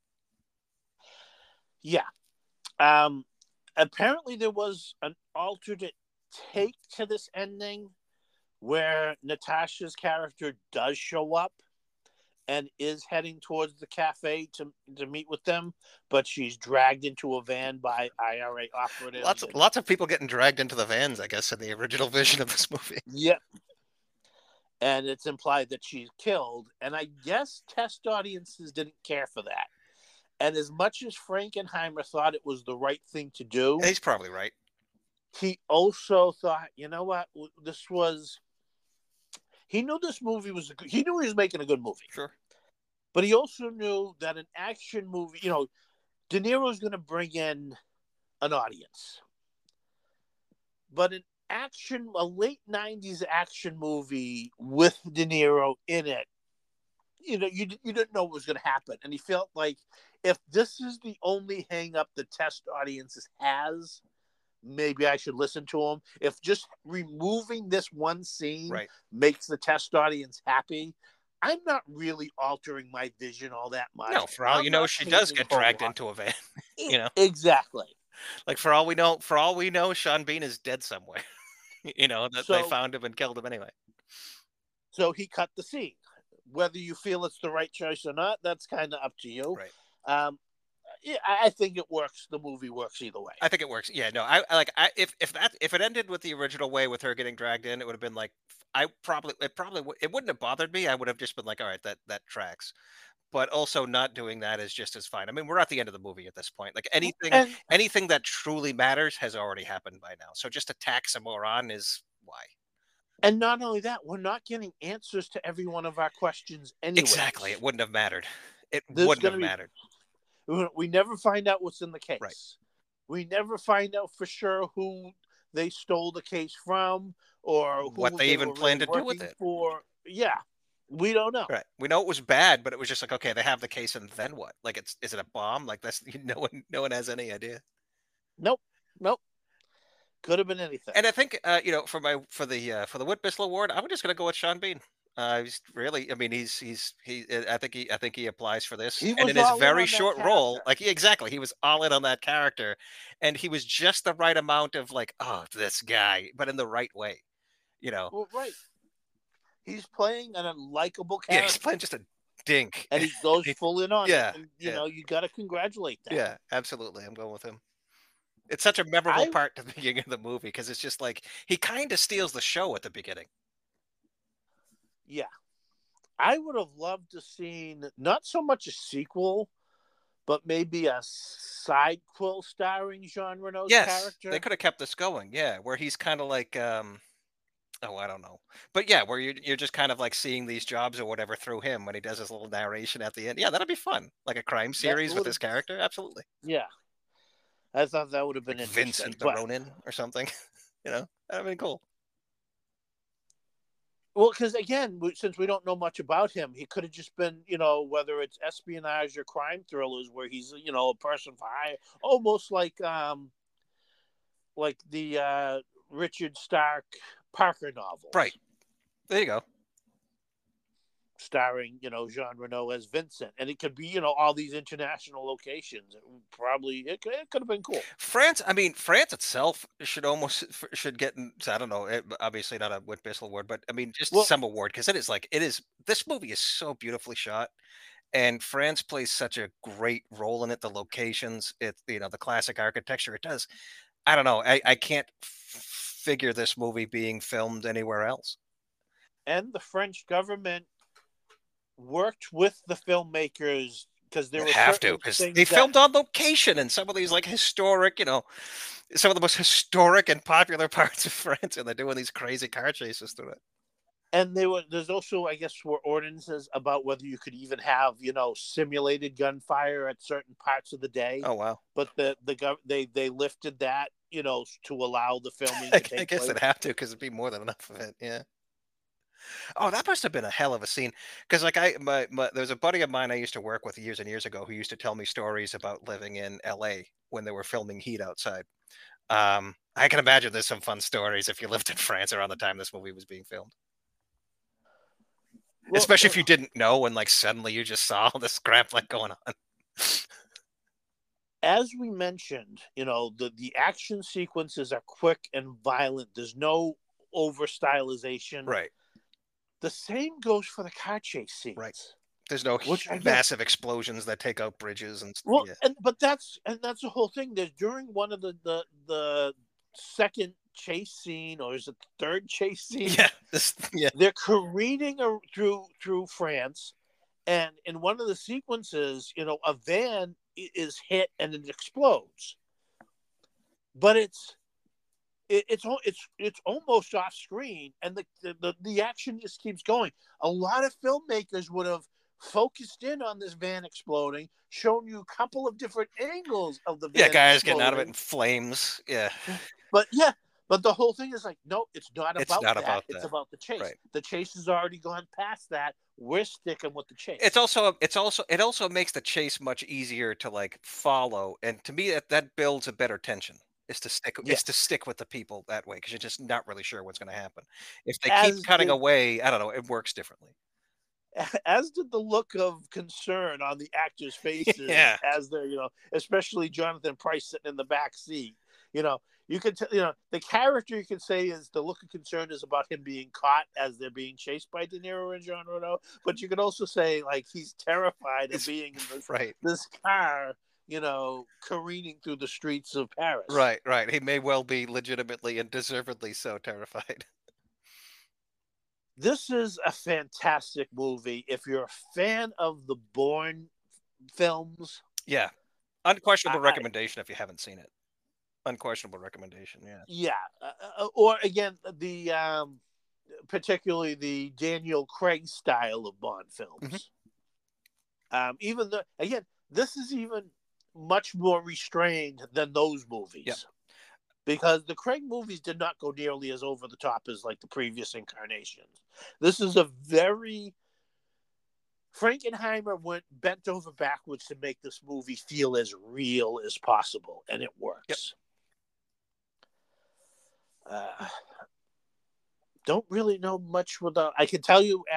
S1: Yeah. Apparently there was an alternate take to this ending where Natasha's character does show up and is heading towards the cafe to meet with them, but she's dragged into a van by IRA operatives.
S2: Lots of people getting dragged into the vans, I guess, in the original vision of this movie.
S1: Yep. And it's implied that she's killed, and I guess test audiences didn't care for that. And as much as Frankenheimer thought it was the right thing to do,
S2: he's probably right.
S1: He also thought, you know what, he knew this movie was he knew he was making a good movie.
S2: Sure.
S1: But he also knew that an action movie, De Niro's going to bring in an audience. But a late 90s action movie with De Niro in it, you didn't know what was going to happen. And he felt like, if this is the only hang up the test audiences has, maybe I should listen to him. If just removing this one scene makes the test audience happy, I'm not really altering my vision all that much.
S2: No, for all you know, she does get dragged into a van.
S1: Exactly.
S2: Like for all we know, Sean Bean is dead somewhere. That they found him and killed him anyway.
S1: So he cut the scene. Whether you feel it's the right choice or not, that's kind of up to you.
S2: Right.
S1: I think it works. The movie works either way.
S2: I think it works. Yeah, no, if it ended with the original way with her getting dragged in, it would have been like, it wouldn't have bothered me. I would have just been like, all right, that tracks. But also not doing that is just as fine. I mean, we're at the end of the movie at this point. Like anything that truly matters has already happened by now. So just to tack some more on is why.
S1: And not only that, we're not getting answers to every one of our questions anyway.
S2: Exactly. It wouldn't have mattered. Wouldn't have mattered.
S1: We never find out what's in the case.
S2: Right.
S1: We never find out for sure who they stole the case from, or
S2: what they even planned to do with it.
S1: Yeah, we don't know.
S2: Right. We know it was bad, but it was just like, okay, they have the case, and then what? Like, is it a bomb? Like that's no one has any idea.
S1: Nope. Could have been anything.
S2: And I think for the Whit Bissell Award, I'm just going to go with Sean Bean. He's really, I mean, I think he applies for this, and in his very short role, like exactly, he was all in on that character, and he was just the right amount of like, oh, this guy, but in the right way,
S1: Well, right. He's playing an unlikable character.
S2: Yeah, he's playing just a dink,
S1: and he goes full in on
S2: it.
S1: And, you got to congratulate that.
S2: Yeah, absolutely. I'm going with him. It's such a memorable part at the beginning of the movie because it's just like he kind of steals the show at the beginning.
S1: Yeah. I would have loved to seen not so much a sequel, but maybe a side quill starring Jean Reno's character.
S2: They could have kept this going, where he's kind of like, I don't know. But yeah, where you're just kind of like seeing these jobs or whatever through him when he does his little narration at the end. Yeah, that'd be fun. Like a crime series with his character. Absolutely.
S1: Yeah. I thought that would have been
S2: like
S1: interesting.
S2: Vincent the Ronin or something. That'd have been cool.
S1: Well, because again, since we don't know much about him, he could have just been, whether it's espionage or crime thrillers, where he's, a person for hire, almost like the Richard Stark Parker novels.
S2: Right. There you go.
S1: starring, Jean Reno as Vincent, and it could be, all these international locations. It could have been cool.
S2: France, I mean, France itself should almost should get, I don't know, obviously not a Whit Bissell award, but I mean, just
S1: Well,
S2: some award because it is. This movie is so beautifully shot, and France plays such a great role in it. The locations, the classic architecture. It does. I don't know. I can't figure this movie being filmed anywhere else.
S1: and the French government worked with the filmmakers because there
S2: They
S1: were
S2: have to
S1: certain
S2: because they
S1: things that
S2: filmed on location in some of these like historic, some of the most historic and popular parts of France, and they're doing these crazy car chases through it.
S1: and there's also, I guess, were ordinances about whether you could even have, simulated gunfire at certain parts of the day.
S2: Oh wow.
S1: But they lifted that, to allow the filming
S2: I
S1: to take
S2: guess
S1: place.
S2: they'd have to because it'd be more than enough of it. Yeah. Oh, that must have been a hell of a scene. Because like there's a buddy of mine I used to work with years and years ago who used to tell me stories about living in L.A. when they were filming Heat outside. I can imagine there's some fun stories if you lived in France around the time this movie was being filmed.
S1: Well,
S2: Especially if you didn't know and like suddenly you just saw all this crap like going on.
S1: as we mentioned, the action sequences are quick and violent. There's no over stylization.
S2: Right.
S1: The same goes for the car chase
S2: Right.
S1: scenes.
S2: There's no
S1: Which I guess,
S2: massive explosions that take out bridges and
S1: well,
S2: yeah.
S1: but that's the whole thing. There's during one of the second chase scene, or is it the third chase scene?
S2: Yeah. Yeah.
S1: They're careening through France, and in one of the sequences, a van is hit and it explodes. But it's almost off screen, and the action just keeps going. A lot of filmmakers would have focused in on this van exploding, shown you a couple of different angles of the van.
S2: Yeah, guys
S1: exploding.
S2: getting out of it in flames. Yeah.
S1: But the whole thing is like, no, it's not about
S2: It's not
S1: that.
S2: about
S1: It's
S2: that.
S1: about the chase.
S2: Right.
S1: The chase has already gone past that. We're sticking with the chase.
S2: It also makes the chase much easier to like follow, and to me that builds a better tension. Is to
S1: Yes.
S2: stick with the people that way because you're just not really sure what's going to happen. If they keep
S1: As
S2: cutting
S1: did
S2: away, I don't know, it works differently.
S1: as did the look of concern on the actors' faces
S2: Yeah.
S1: as they're, especially Jonathan Pryce sitting in the back seat. You could tell, the character, you could say, is the look of concern is about him being caught as they're being chased by De Niro and Jean Reno. But you could also say like he's terrified of being in
S2: Right.
S1: this car, careening through the streets of Paris.
S2: Right, right. He may well be legitimately and deservedly so terrified.
S1: This is a fantastic movie. If you're a fan of the Bourne films,
S2: Yeah. Unquestionable recommendation if you haven't seen it. Unquestionable recommendation, yeah.
S1: Yeah, or again, the particularly the Daniel Craig style of Bond films. Even though, again, this is even much more restrained than those movies.
S2: Yep.
S1: Because the Craig movies did not go nearly as over the top as like the previous incarnations. This is a very Frankenheimer went bent over backwards to make this movie feel as real as possible, and it works. Yep. Don't really know much without. I can tell you,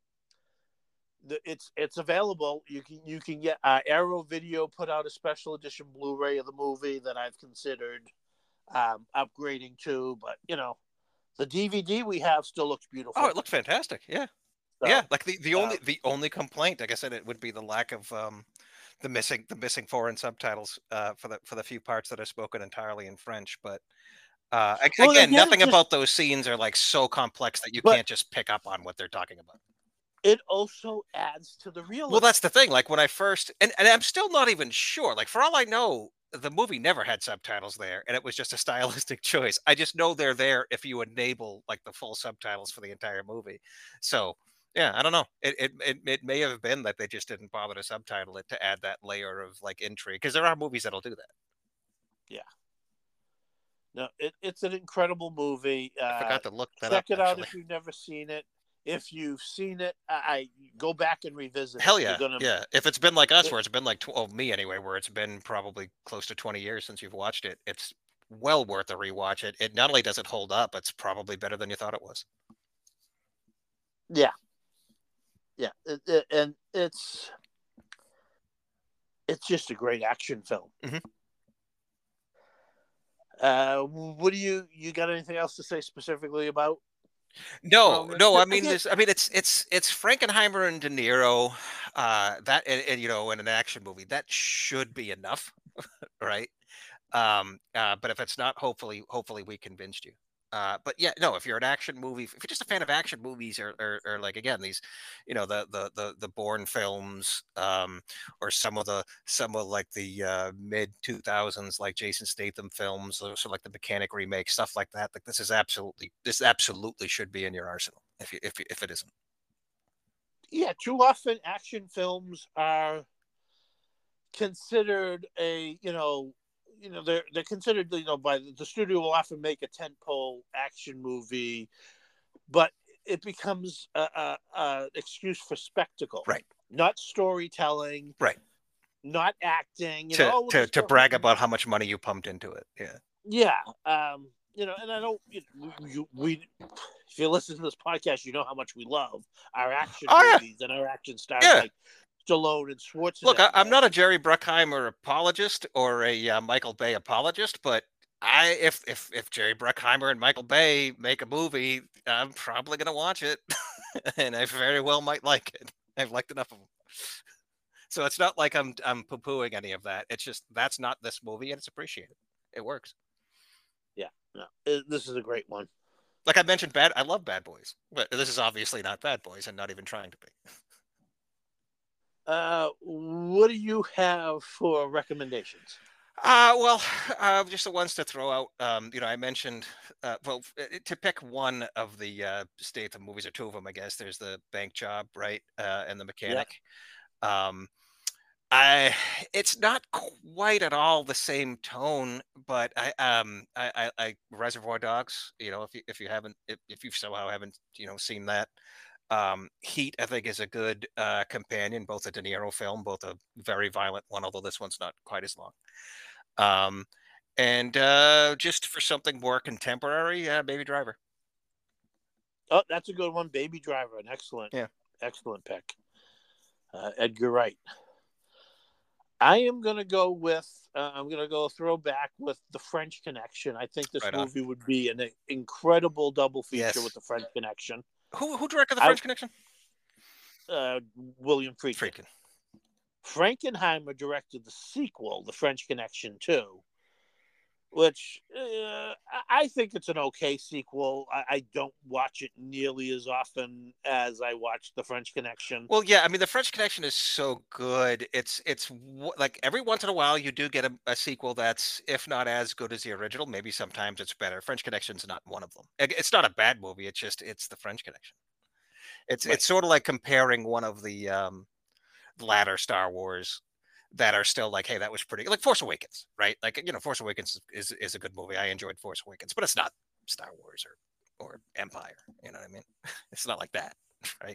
S1: it's available. You can get Arrow Video put out a special edition Blu-ray of the movie that I've considered upgrading to, but the DVD we have still looks beautiful.
S2: Oh, it looks fantastic. Yeah. So, yeah, like the only complaint, like I said, it would be the lack of the missing foreign subtitles for the few parts that are spoken entirely in French. But again, nothing about those scenes are like so complex that you can't just pick up on what they're talking about.
S1: It also adds to the realism.
S2: Well, that's the thing. Like when I first, and I'm still not even sure. Like for all I know, the movie never had subtitles there, and it was just a stylistic choice. I just know they're there if you enable like the full subtitles for the entire movie. So yeah, I don't know. It may have been that they just didn't bother to subtitle it to add that layer of like intrigue, because there are movies that'll do that.
S1: Yeah. No, it's an incredible movie.
S2: I forgot to look that
S1: check
S2: up.
S1: Check it out if you've never seen it. If you've seen it, I go back and revisit.
S2: Hell yeah, yeah. If it's been like us, where it's been like me anyway, where it's been probably close to 20 years since you've watched it, it's well worth a rewatch. It not only does it hold up, it's probably better than you thought it was.
S1: Yeah, yeah, and it's just a great action film.
S2: Mhm.
S1: What do you got anything else to say specifically about
S2: No,
S1: Roman?
S2: no, I
S1: I
S2: mean
S1: get
S2: this. I mean it's Frankenheimer and De Niro, that and in an action movie that should be enough, right? But if it's not, hopefully we convinced you. But yeah, no, if you're an action movie, if you're just a fan of action movies, or like again these, the Bourne films, or some of like the mid 2000s like Jason Statham films, or so like the Mechanic remake stuff like that. Like this absolutely should be in your arsenal if it isn't.
S1: Yeah, too often action films are considered they're considered by the studio will often make a tentpole action movie, but it becomes a excuse for spectacle,
S2: Right,
S1: not storytelling,
S2: right.
S1: not acting.
S2: To
S1: Oh, we'll
S2: to
S1: just
S2: to
S1: go ahead
S2: brag
S1: and
S2: about how much money you pumped into it. Yeah.
S1: yeah, and I don't. We if you listen to this podcast, you know how much we love our action
S2: Oh yeah,
S1: movies and our action stars
S2: yeah.
S1: like Stallone and
S2: Look, I'm
S1: Schwarzenegger.
S2: not a Jerry Bruckheimer apologist or a Michael Bay apologist, but if Jerry Bruckheimer and Michael Bay make a movie, I'm probably gonna watch it, and I very well might like it. I've liked enough of them, so it's not like I'm poo pooing any of that. It's just that's not this movie, and it's appreciated. It works.
S1: Yeah, no, this is a great one.
S2: Like I mentioned, I love Bad Boys, but this is obviously not Bad Boys, and not even trying to be.
S1: What do you have for recommendations?
S2: Well, just the ones to throw out. I mentioned, to pick one of the Statham movies, or two of them, I guess. There's the Bank Job, right, and the
S1: Yeah.
S2: Mechanic. Um, I, it's not quite at all the same tone, but I Reservoir Dogs. If you haven't, if you somehow haven't, seen that. Heat, I think, is a good companion, both a De Niro film, both a very violent one, although this one's not quite as long. Um, and just for something more contemporary, Baby Driver.
S1: Oh, that's a good one. Baby Driver, an
S2: Yeah,
S1: excellent pick. Edgar Wright. I am gonna go with. I'm gonna go throwback with The French Connection. I think this
S2: right on.
S1: movie would be an incredible double feature with
S2: Yes.
S1: The French Connection.
S2: Who directed The
S1: I
S2: French Connection?
S1: William Friedkin.
S2: Freaking.
S1: Frankenheimer directed the sequel, The French Connection 2, which I think it's an okay sequel. I don't watch it nearly as often as I watch The French Connection.
S2: Well, yeah, I mean, The French Connection is so good. Like every once in a while you do get a sequel that's, if not as good as the original, maybe sometimes it's better. French Connection's not one of them. It's not a bad movie. It's The French Connection. It's
S1: Right.
S2: sort of like comparing one of the latter Star Wars that are still like, hey, that was pretty, like Force Awakens, right? Like, Force Awakens is a good movie. I enjoyed Force Awakens, but it's not Star Wars or Empire. You know what I mean? It's not like that, right?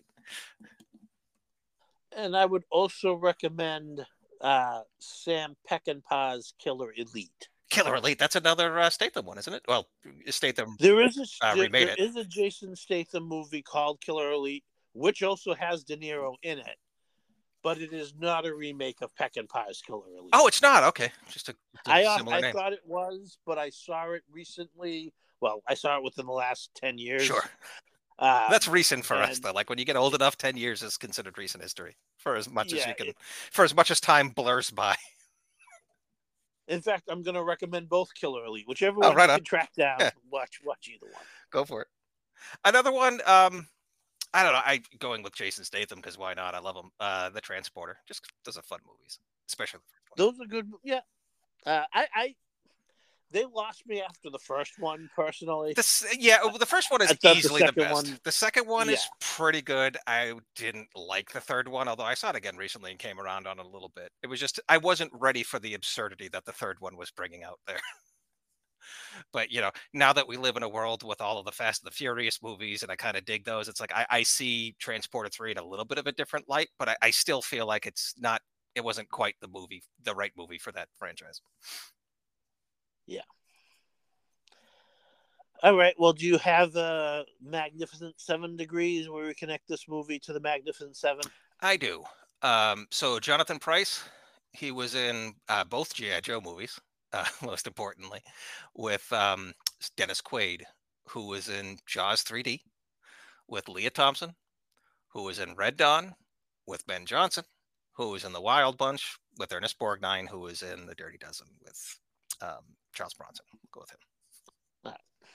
S1: And I would also recommend Sam Peckinpah's Killer Elite.
S2: Killer Elite. That's another Statham one, isn't it? Well, Statham remade
S1: There
S2: it.
S1: is a Jason Statham movie called Killer Elite, which also has De Niro in it, but it is not a remake of Peckinpah's Killer Elite.
S2: Oh, it's not okay. Just a similar
S1: I
S2: name.
S1: thought it was, but I saw it recently. Well, I saw it within the last 10 years.
S2: Sure, that's recent for us
S1: And
S2: though. Like when you get old enough, 10 years is considered recent history for as much as
S1: yeah,
S2: you can, for as much as time blurs by.
S1: in fact, I'm going to recommend both Killer Elite, whichever
S2: Oh,
S1: one you
S2: right on.
S1: can track down.
S2: Yeah,
S1: Watch either one.
S2: go for it. Another one. I don't know. Going with Jason Statham because why not? I love him. The Transporter, just does a fun movies, especially the first one.
S1: Those are good. Yeah, I they lost me after the first one personally.
S2: Yeah, well, the first one
S1: I
S2: is
S1: thought the
S2: easily the
S1: second
S2: best.
S1: one,
S2: The second one
S1: yeah,
S2: is pretty good. I didn't like the third one, although I saw it again recently and came around on it a little bit. It was just I wasn't ready for the absurdity that the third one was bringing out there. But now that we live in a world with all of the Fast and the Furious movies, and I kind of dig those, it's like I see Transporter 3 in a little bit of a different light, but I still feel like it wasn't quite the right movie for that franchise.
S1: yeah. All right. Well, do you have the Magnificent Seven degrees where we connect this movie to the Magnificent Seven?
S2: I do. So Jonathan Price, he was in both G.I. Joe movies, most importantly, with Dennis Quaid, who was in Jaws 3D, with Leah Thompson, who was in Red Dawn, with Ben Johnson, who was in The Wild Bunch, with Ernest Borgnine, who was in The Dirty Dozen with Charles Bronson. We'll go with him.
S1: Uh,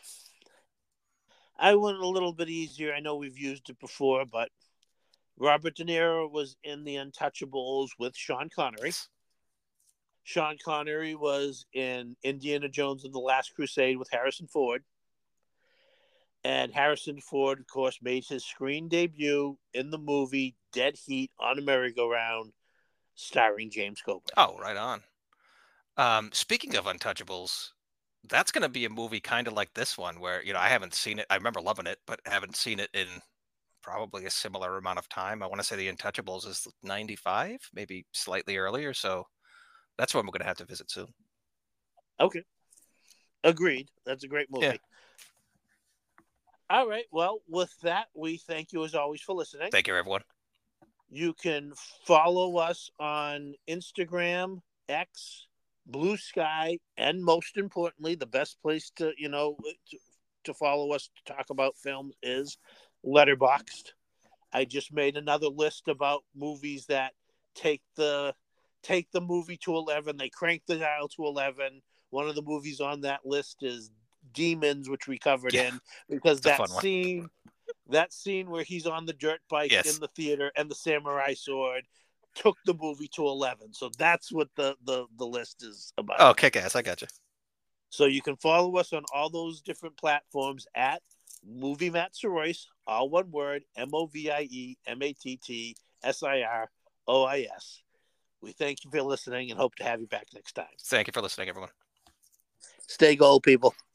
S1: I went a little bit easier. I know we've used it before, but Robert De Niro was in The Untouchables with Sean Connery.
S2: Yes.
S1: Sean Connery was in Indiana Jones and the Last Crusade with Harrison Ford. And Harrison Ford, of course, made his screen debut in the movie Dead Heat on a Merry-Go-Round, starring James Coburn.
S2: Oh, right on. Speaking of Untouchables, that's going to be a movie kind of like this one, where I haven't seen it. I remember loving it, but haven't seen it in probably a similar amount of time. I want to say The Untouchables is 95, maybe slightly earlier. So that's one we're going to have to visit soon.
S1: Okay. Agreed. That's a great
S2: Yeah.
S1: movie. All right. Well, with that, we thank you as always for listening.
S2: Thank you, everyone.
S1: You can follow us on Instagram, X, Blue Sky, and most importantly, the best place to follow us to talk about films is Letterboxd. I just made another list about movies that take the movie to 11. They crank the dial to 11. One of the movies on that list is Demons, which we covered
S2: Yeah,
S1: in, because
S2: it's a fun one.
S1: that scene where he's on the dirt bike
S2: Yes.
S1: in the theater and the samurai sword took the movie to 11. So that's what the list is about.
S2: Oh, kick ass. I got you.
S1: So you can follow us on all those different platforms at Movie Matt Sorois, all one word, MovieMattsirois. We thank you for listening and hope to have you back next time.
S2: Thank you for listening, everyone.
S1: Stay gold, people.